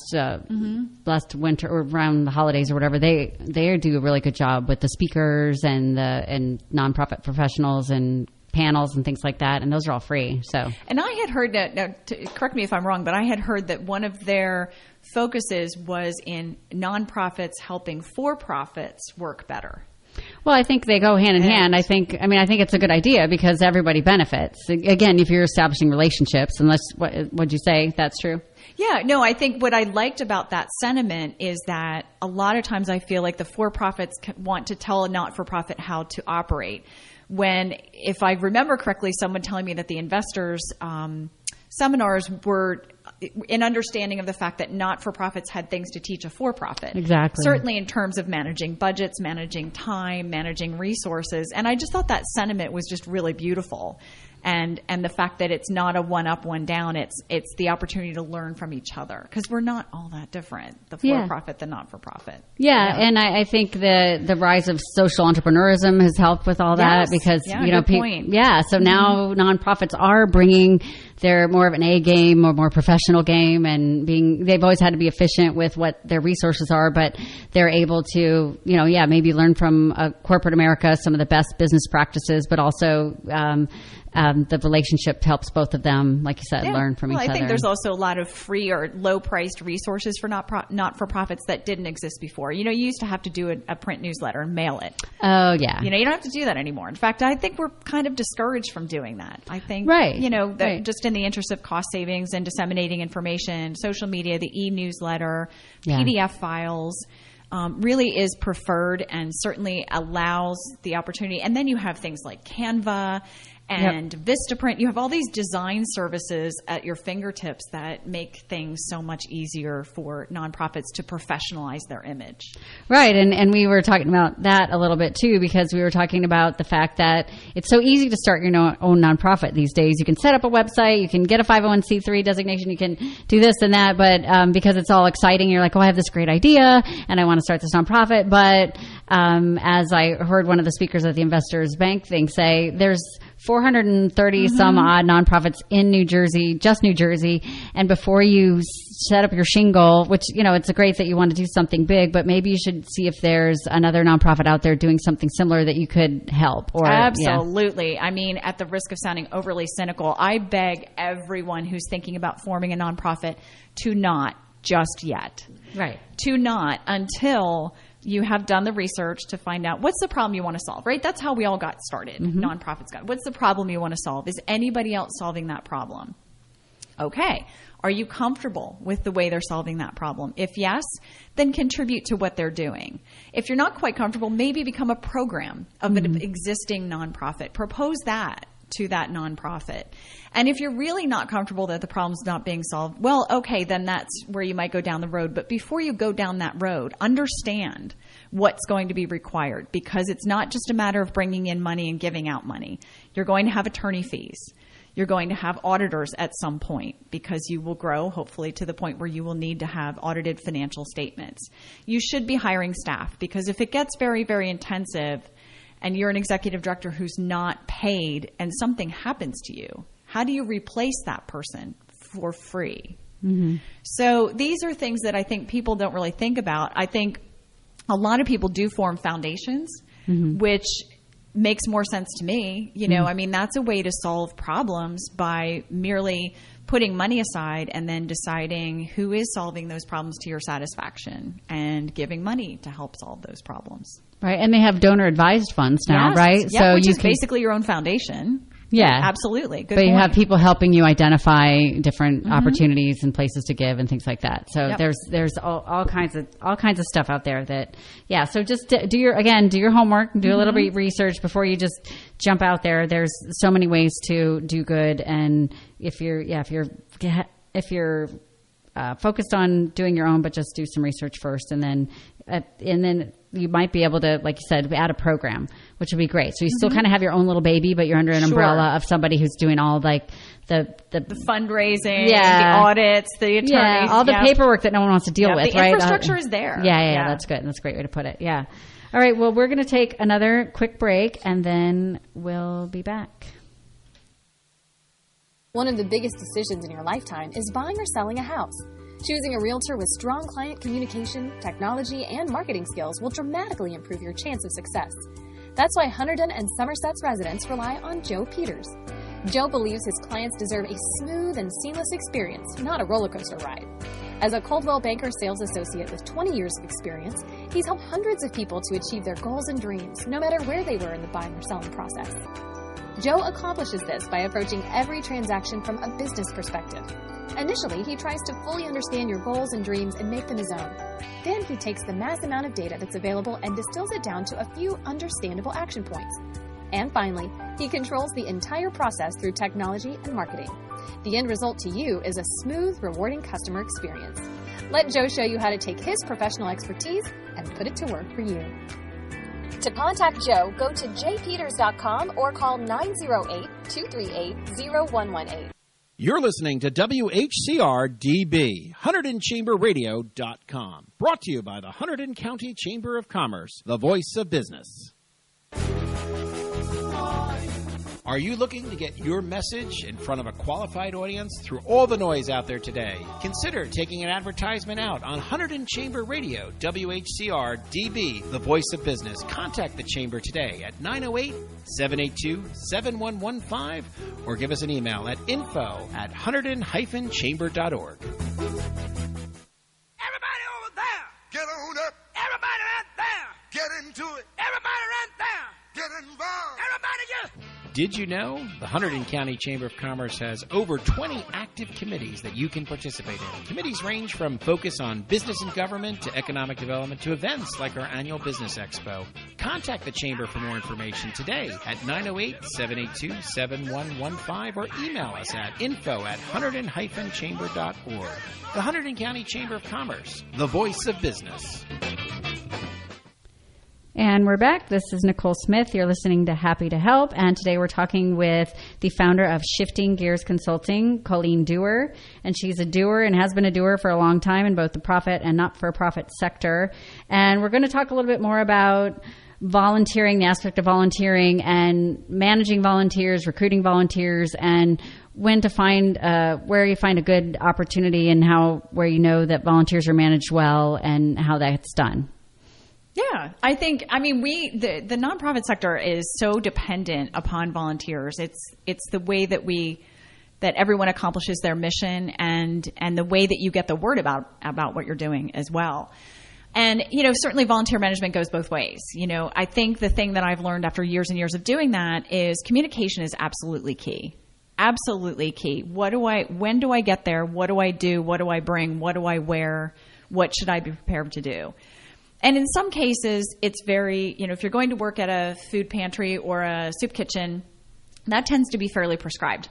[SPEAKER 16] winter or around the holidays or whatever. They do a really good job with the speakers and nonprofit professionals and panels and things like that, and those are all free. So,
[SPEAKER 18] and I had heard that. Now, correct me if I'm wrong, but I had heard that one of their focuses was in nonprofits helping for-profits work better.
[SPEAKER 16] Well, I think they go hand in hand. I think it's a good idea because everybody benefits. Again, if you're establishing relationships, unless what'd you say? That's true.
[SPEAKER 18] Yeah, no, I think what I liked about that sentiment is that a lot of times I feel like the for-profits want to tell a not-for-profit how to operate. When, if I remember correctly, someone telling me that the investors seminars were in understanding of the fact that not-for-profits had things to teach a for-profit.
[SPEAKER 16] Exactly.
[SPEAKER 18] Certainly in terms of managing budgets, managing time, managing resources. And I just thought that sentiment was just really beautiful. And the fact that it's not a one up, one down, it's the opportunity to learn from each other because we're not all that different, the for-profit, the not-for-profit.
[SPEAKER 16] Yeah, and I think the rise of social entrepreneurism has helped with all that because
[SPEAKER 18] point.
[SPEAKER 16] So now nonprofits are bringing their more of an A game or more professional game, and they've always had to be efficient with what their resources are, but they're able to maybe learn from corporate America some of the best business practices, but also the relationship helps both of them, like you said, learn from each other.
[SPEAKER 18] I think there's also a lot of free or low-priced resources for not-for-profits that didn't exist before. You used to have to do a print newsletter and mail it.
[SPEAKER 16] Oh, yeah.
[SPEAKER 18] You don't have to do that anymore. In fact, I think we're kind of discouraged from doing that. I think, just in the interest of cost savings and disseminating information, social media, the e-newsletter, PDF files, really is preferred and certainly allows the opportunity. And then you have things like Canva and Vistaprint. You have all these design services at your fingertips that make things so much easier for nonprofits to professionalize their image.
[SPEAKER 16] Right. And we were talking about that a little bit too, because we were talking about the fact that it's so easy to start your own nonprofit these days. You can set up a website, you can get a 501c3 designation, you can do this and that, but because it's all exciting, you're like, I have this great idea and I want to start this nonprofit. But as I heard one of the speakers at the Investors Bank thing say, there's 430 some odd nonprofits in New Jersey, just New Jersey. And before you set up your shingle, which, it's great that you want to do something big, but maybe you should see if there's another nonprofit out there doing something similar that you could help.
[SPEAKER 18] Absolutely. I mean, at the risk of sounding overly cynical, I beg everyone who's thinking about forming a nonprofit to not just yet.
[SPEAKER 16] Right.
[SPEAKER 18] To not until you have done the research to find out what's the problem you want to solve, right? That's how we all got started. Nonprofits got. What's the problem you want to solve? Is anybody else solving that problem? Okay. Are you comfortable with the way they're solving that problem? If yes, then contribute to what they're doing. If you're not quite comfortable, maybe become a program of an existing nonprofit. Propose that to that nonprofit. And if you're really not comfortable that the problem's not being solved, well, okay, then that's where you might go down the road. But before you go down that road, understand what's going to be required, because it's not just a matter of bringing in money and giving out money. You're going to have attorney fees. You're going to have auditors at some point, because you will grow, hopefully, to the point where you will need to have audited financial statements. You should be hiring staff, because if it gets very, very intensive and you're an executive director who's not paid and something happens to you, how do you replace that person for free? So these are things that I think people don't really think about. I think a lot of people do form foundations, which makes more sense to me. I mean, that's a way to solve problems by merely putting money aside and then deciding who is solving those problems to your satisfaction and giving money to help solve those problems.
[SPEAKER 16] Right. And they have donor advised funds now, right?
[SPEAKER 18] Yeah, so which is basically your own foundation.
[SPEAKER 16] Yeah.
[SPEAKER 18] Absolutely. Good
[SPEAKER 16] But
[SPEAKER 18] point.
[SPEAKER 16] you have people helping you identify different opportunities and places to give and things like that. So there's all kinds of stuff out there that, so just do your homework, do a little bit of research before you just jump out there. There's so many ways to do good. And if you're focused on doing your own, but just do some research first, and then you might be able to, like you said, add a program, which would be great. So you still kind of have your own little baby, but you're under an umbrella of somebody who's doing all like the
[SPEAKER 18] fundraising, the audits, the attorneys,
[SPEAKER 16] all the paperwork that no one wants to deal with.
[SPEAKER 18] The
[SPEAKER 16] right?
[SPEAKER 18] infrastructure is there.
[SPEAKER 16] Yeah, that's good. That's a great way to put it. Yeah. All right. Well, we're going to take another quick break, and then we'll be back.
[SPEAKER 21] One of the biggest decisions in your lifetime is buying or selling a house. Choosing a realtor with strong client communication, technology, and marketing skills will dramatically improve your chance of success. That's why Hunterdon and Somerset's residents rely on Joe Peters. Joe believes his clients deserve a smooth and seamless experience, not a roller coaster ride. As a Coldwell Banker sales associate with 20 years of experience, he's helped hundreds of people to achieve their goals and dreams, no matter where they were in the buying or selling process. Joe accomplishes this by approaching every transaction from a business perspective. Initially, he tries to fully understand your goals and dreams and make them his own. Then he takes the mass amount of data that's available and distills it down to a few understandable action points. And finally, he controls the entire process through technology and marketing. The end result to you is a smooth, rewarding customer experience. Let Joe show you how to take his professional expertise and put it to work for you. To contact Joe, go to jpeters.com or call 908-238-0118.
[SPEAKER 17] You're listening to WHCR-DB, HunterdonChamberRadio.com. Brought to you by the Hunterdon County Chamber of Commerce, the voice of business. Are you looking to get your message in front of a qualified audience through all the noise out there today? Consider taking an advertisement out on Hunterdon Chamber Radio, WHCR-DB, the voice of business. Contact the Chamber today at 908-782-7115 or give us an email at info@hunterdon-chamber.org.
[SPEAKER 22] Everybody over there, get on up. Everybody right there, get into it. Everybody right there, get involved. Everybody just...
[SPEAKER 17] Did you know the Hunterdon County Chamber of Commerce has over 20 active committees that you can participate in? Committees range from focus on business and government to economic development to events like our annual Business Expo. Contact the Chamber for more information today at 908-782-7115 or email us at info@hunterdon-chamber.org. The Hunterdon County Chamber of Commerce, the voice of business.
[SPEAKER 16] And we're back. This is Nicole Smith. You're listening to Happy to Help. And today we're talking with the founder of Shifting Gears Consulting, Colleen Dewar. And she's a doer and has been a doer for a long time in both the profit and not-for-profit sector. And we're going to talk a little bit more about volunteering, the aspect of volunteering and managing volunteers, recruiting volunteers, and when to find, where you find a good opportunity and where you know that volunteers are managed well and how that's done.
[SPEAKER 18] Yeah, I mean, the nonprofit sector is so dependent upon volunteers. It's the way that everyone accomplishes their mission and the way that you get the word about what you're doing as well. And, certainly volunteer management goes both ways. I think the thing that I've learned after years and years of doing that is communication is absolutely key. Absolutely key. When do I get there? What do I do? What do I bring? What do I wear? What should I be prepared to do? And in some cases, it's very, if you're going to work at a food pantry or a soup kitchen, that tends to be fairly prescribed.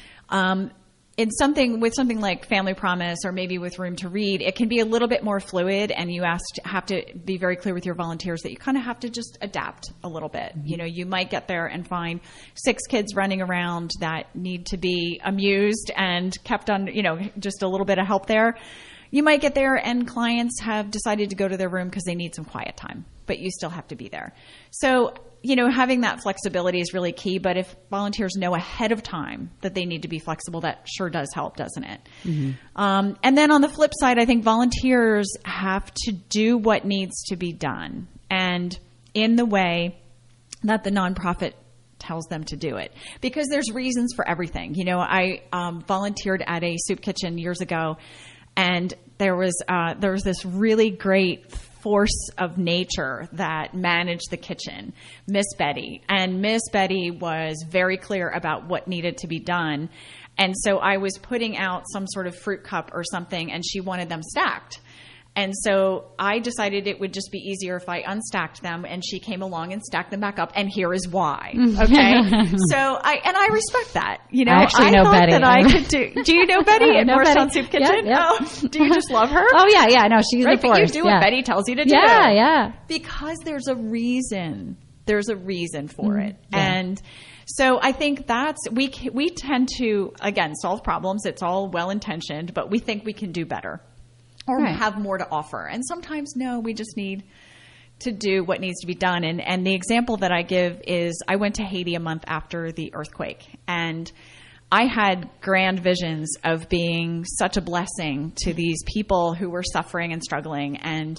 [SPEAKER 18] With something like Family Promise or maybe with Room to Read, it can be a little bit more fluid, and you have to be very clear with your volunteers that you kind of have to just adapt a little bit. Mm-hmm. You might get there and find 6 kids running around that need to be amused and kept on, just a little bit of help there. You might get there and clients have decided to go to their room because they need some quiet time, but you still have to be there. So, having that flexibility is really key. But if volunteers know ahead of time that they need to be flexible, that sure does help, doesn't it? Mm-hmm. And then on the flip side, I think volunteers have to do what needs to be done and in the way that the nonprofit tells them to do it, because there's reasons for everything. I volunteered at a soup kitchen years ago. And there was this really great force of nature that managed the kitchen, Miss Betty. And Miss Betty was very clear about what needed to be done. And so I was putting out some sort of fruit cup or something, and she wanted them stacked. And so I decided it would just be easier if I unstacked them, and she came along and stacked them back up, and here is why. Okay? So I respect that. You know,
[SPEAKER 16] I actually know
[SPEAKER 18] thought
[SPEAKER 16] Betty.
[SPEAKER 18] that I could do you know Betty at Morristown Soup Kitchen?
[SPEAKER 16] Yep.
[SPEAKER 18] Oh, do you just love her?
[SPEAKER 16] Oh, yeah. No, she's
[SPEAKER 18] right,
[SPEAKER 16] the force.
[SPEAKER 18] But you do what Betty tells you to do.
[SPEAKER 16] Yeah.
[SPEAKER 18] Because there's a reason. There's a reason for it.
[SPEAKER 16] Yeah.
[SPEAKER 18] And so I think we tend to, again, solve problems. It's all well-intentioned, but we think we can do better or have more to offer. And sometimes, no, we just need to do what needs to be done. And the example that I give is I went to Haiti a month after the earthquake, and I had grand visions of being such a blessing to these people who were suffering and struggling. And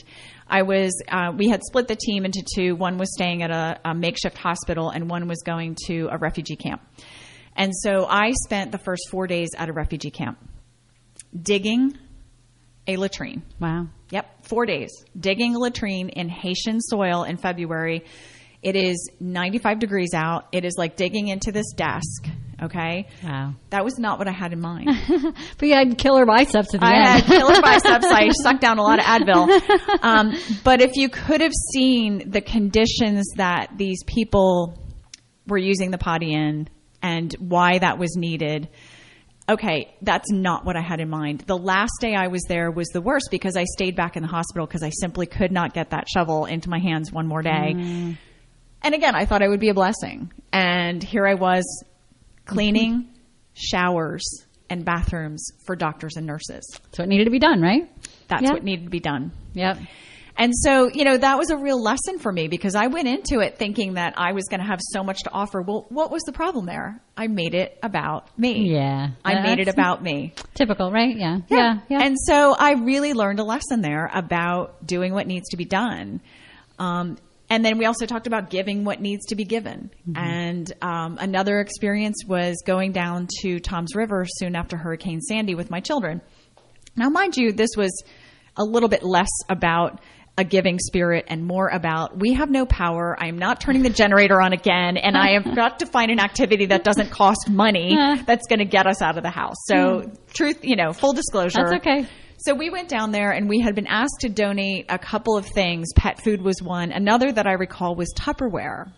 [SPEAKER 18] we had split the team into two. One was staying at a makeshift hospital, and one was going to a refugee camp. And so I spent the first 4 days at a refugee camp digging a latrine.
[SPEAKER 16] Wow.
[SPEAKER 18] Yep. 4 days digging a latrine in Haitian soil in February. It is 95 degrees out. It is like digging into this desk. Okay.
[SPEAKER 16] Wow.
[SPEAKER 18] That was not what I had in mind.
[SPEAKER 16] But you had killer biceps at the end.
[SPEAKER 18] I had killer biceps. I sucked down a lot of Advil. But if you could have seen the conditions that these people were using the potty in and why that was needed, okay, that's not what I had in mind. The last day I was there was the worst because I stayed back in the hospital because I simply could not get that shovel into my hands one more day. And again, I thought I would be a blessing. And here I was cleaning showers and bathrooms for doctors and nurses.
[SPEAKER 16] That's what needed to be done, right?
[SPEAKER 18] That's
[SPEAKER 16] Yep.
[SPEAKER 18] what needed to be done.
[SPEAKER 16] Yep.
[SPEAKER 18] And so, that was a real lesson for me because I went into it thinking that I was going to have so much to offer. Well, what was the problem there? I made it about me.
[SPEAKER 16] Yeah.
[SPEAKER 18] I made it about me.
[SPEAKER 16] Typical, right? Yeah.
[SPEAKER 18] And so I really learned a lesson there about doing what needs to be done. And then we also talked about giving what needs to be given. And another experience was going down to Toms River soon after Hurricane Sandy with my children. Now, mind you, this was a little bit less about a giving spirit and more about we have no power. I am not turning the generator on again, and I have got to find an activity that doesn't cost money that's going to get us out of the house. So truth, full disclosure.
[SPEAKER 16] That's okay.
[SPEAKER 18] So we went down there and we had been asked to donate a couple of things. Pet food was one. Another that I recall was Tupperware.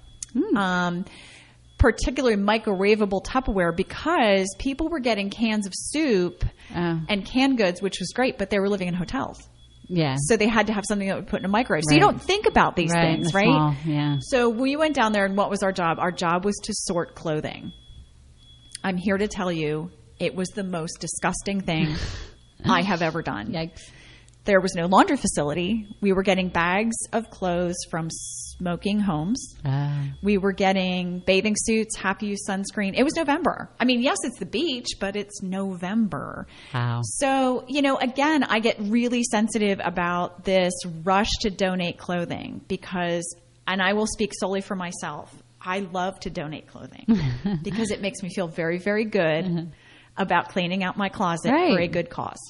[SPEAKER 18] Particularly microwavable Tupperware because people were getting cans of soup and canned goods, which was great, but they were living in hotels.
[SPEAKER 16] Yeah.
[SPEAKER 18] So they had to have something that would put in a microwave. So you don't think about these things, right?
[SPEAKER 16] Small, yeah.
[SPEAKER 18] So we went down there and what was our job? Our job was to sort clothing. I'm here to tell you it was the most disgusting thing I have ever done.
[SPEAKER 16] Yikes.
[SPEAKER 18] There was no laundry facility. We were getting bags of clothes from smoking homes. We were getting bathing suits, half-use sunscreen. It was November. I mean, yes, it's the beach, but it's November.
[SPEAKER 16] Wow.
[SPEAKER 18] So, again, I get really sensitive about this rush to donate clothing because, and I will speak solely for myself, I love to donate clothing because it makes me feel very, very good about cleaning out my closet for a good cause.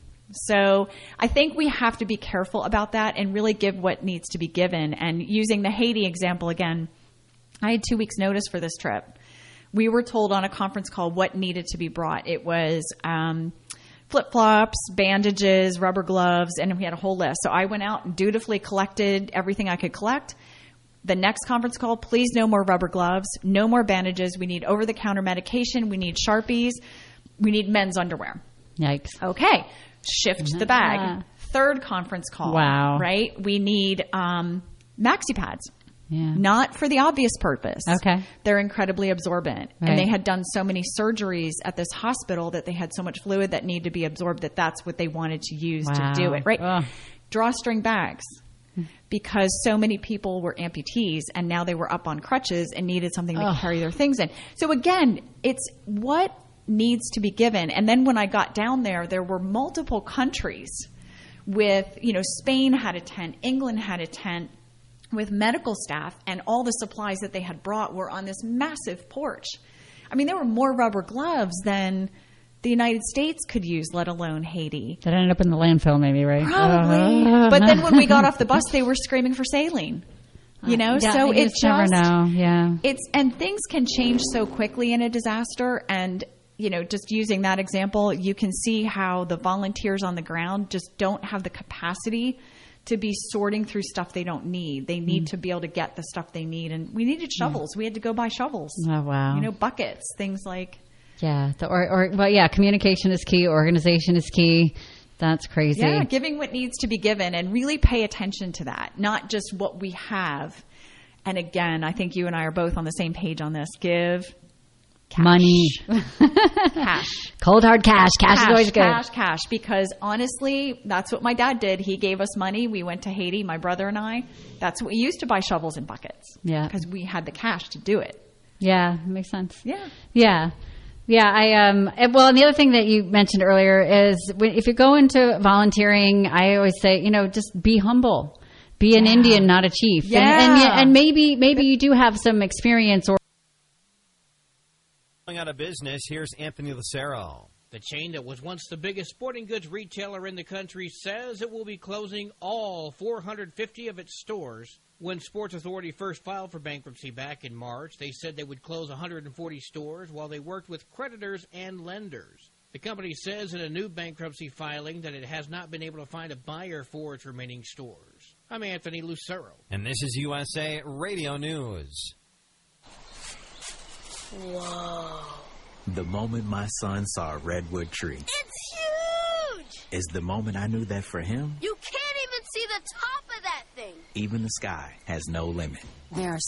[SPEAKER 18] So I think we have to be careful about that and really give what needs to be given. And using the Haiti example again, I had 2 weeks notice for this trip. We were told on a conference call what needed to be brought. It was flip-flops, bandages, rubber gloves, and we had a whole list. So I went out and dutifully collected everything I could collect. The next conference call, please no more rubber gloves, no more bandages. We need over-the-counter medication. We need Sharpies. We need men's underwear.
[SPEAKER 16] Yikes.
[SPEAKER 18] Okay. Shift the bag. Third conference call.
[SPEAKER 16] Wow.
[SPEAKER 18] Right? We need maxi pads.
[SPEAKER 16] Yeah.
[SPEAKER 18] Not for the obvious purpose.
[SPEAKER 16] Okay.
[SPEAKER 18] They're incredibly absorbent.
[SPEAKER 16] Right.
[SPEAKER 18] And they had done so many surgeries at this hospital that they had so much fluid that needed to be absorbed that that's what they wanted to use to do it. Right?
[SPEAKER 16] Ugh.
[SPEAKER 18] Drawstring bags. Because so many people were amputees and now they were up on crutches and needed something to carry their things in. So again, it's what needs to be given. And then when I got down there were multiple countries with, Spain had a tent, England had a tent with medical staff, and all the supplies that they had brought were on this massive porch. I mean, there were more rubber gloves than the United States could use, let alone Haiti.
[SPEAKER 16] That ended up in the landfill maybe, right?
[SPEAKER 18] Probably. But then when we got off the bus, they were screaming for saline.
[SPEAKER 16] Yeah,
[SPEAKER 18] so
[SPEAKER 16] you
[SPEAKER 18] it's
[SPEAKER 16] just never know. Yeah.
[SPEAKER 18] And things can change so quickly in a disaster, and just using that example, you can see how the volunteers on the ground just don't have the capacity to be sorting through stuff they don't need. They need to be able to get the stuff they need. And we needed shovels. We had to go buy shovels.
[SPEAKER 16] Oh, wow.
[SPEAKER 18] Buckets, things like.
[SPEAKER 16] Yeah. Communication is key. Organization is key. That's crazy.
[SPEAKER 18] Yeah, giving what needs to be given and really pay attention to that, not just what we have. And again, I think you and I are both on the same page on this. Give cash.
[SPEAKER 16] Money.
[SPEAKER 18] Cash.
[SPEAKER 16] Cold hard cash. Cash is always good.
[SPEAKER 18] Cash. Because honestly, that's what my dad did. He gave us money. We went to Haiti, my brother and I. That's what we used to buy shovels and buckets.
[SPEAKER 16] Yeah.
[SPEAKER 18] Because we had the cash to do it.
[SPEAKER 16] Yeah, makes sense.
[SPEAKER 18] Yeah.
[SPEAKER 16] Yeah. Yeah, and the other thing that you mentioned earlier is if you go into volunteering, I always say, just be humble. Be an Indian, not a chief.
[SPEAKER 18] Yeah.
[SPEAKER 16] And maybe you do have some experience or
[SPEAKER 6] Going out of business, here's Anthony Lucero.
[SPEAKER 17] The chain that was once the biggest sporting goods retailer in the country says it will be closing all 450 of its stores. When Sports Authority first filed for bankruptcy back in March, they said they would close 140 stores while they worked with creditors and lenders. The company says in a new bankruptcy filing that it has not been able to find a buyer for its remaining stores. I'm Anthony Lucero.
[SPEAKER 6] And this is USA Radio News.
[SPEAKER 2] Whoa. The moment my son saw a redwood tree.
[SPEAKER 3] It's huge!
[SPEAKER 2] Is the moment I knew that for him,
[SPEAKER 3] You can't even see the top of that thing.
[SPEAKER 2] even the sky has no limit.
[SPEAKER 3] There are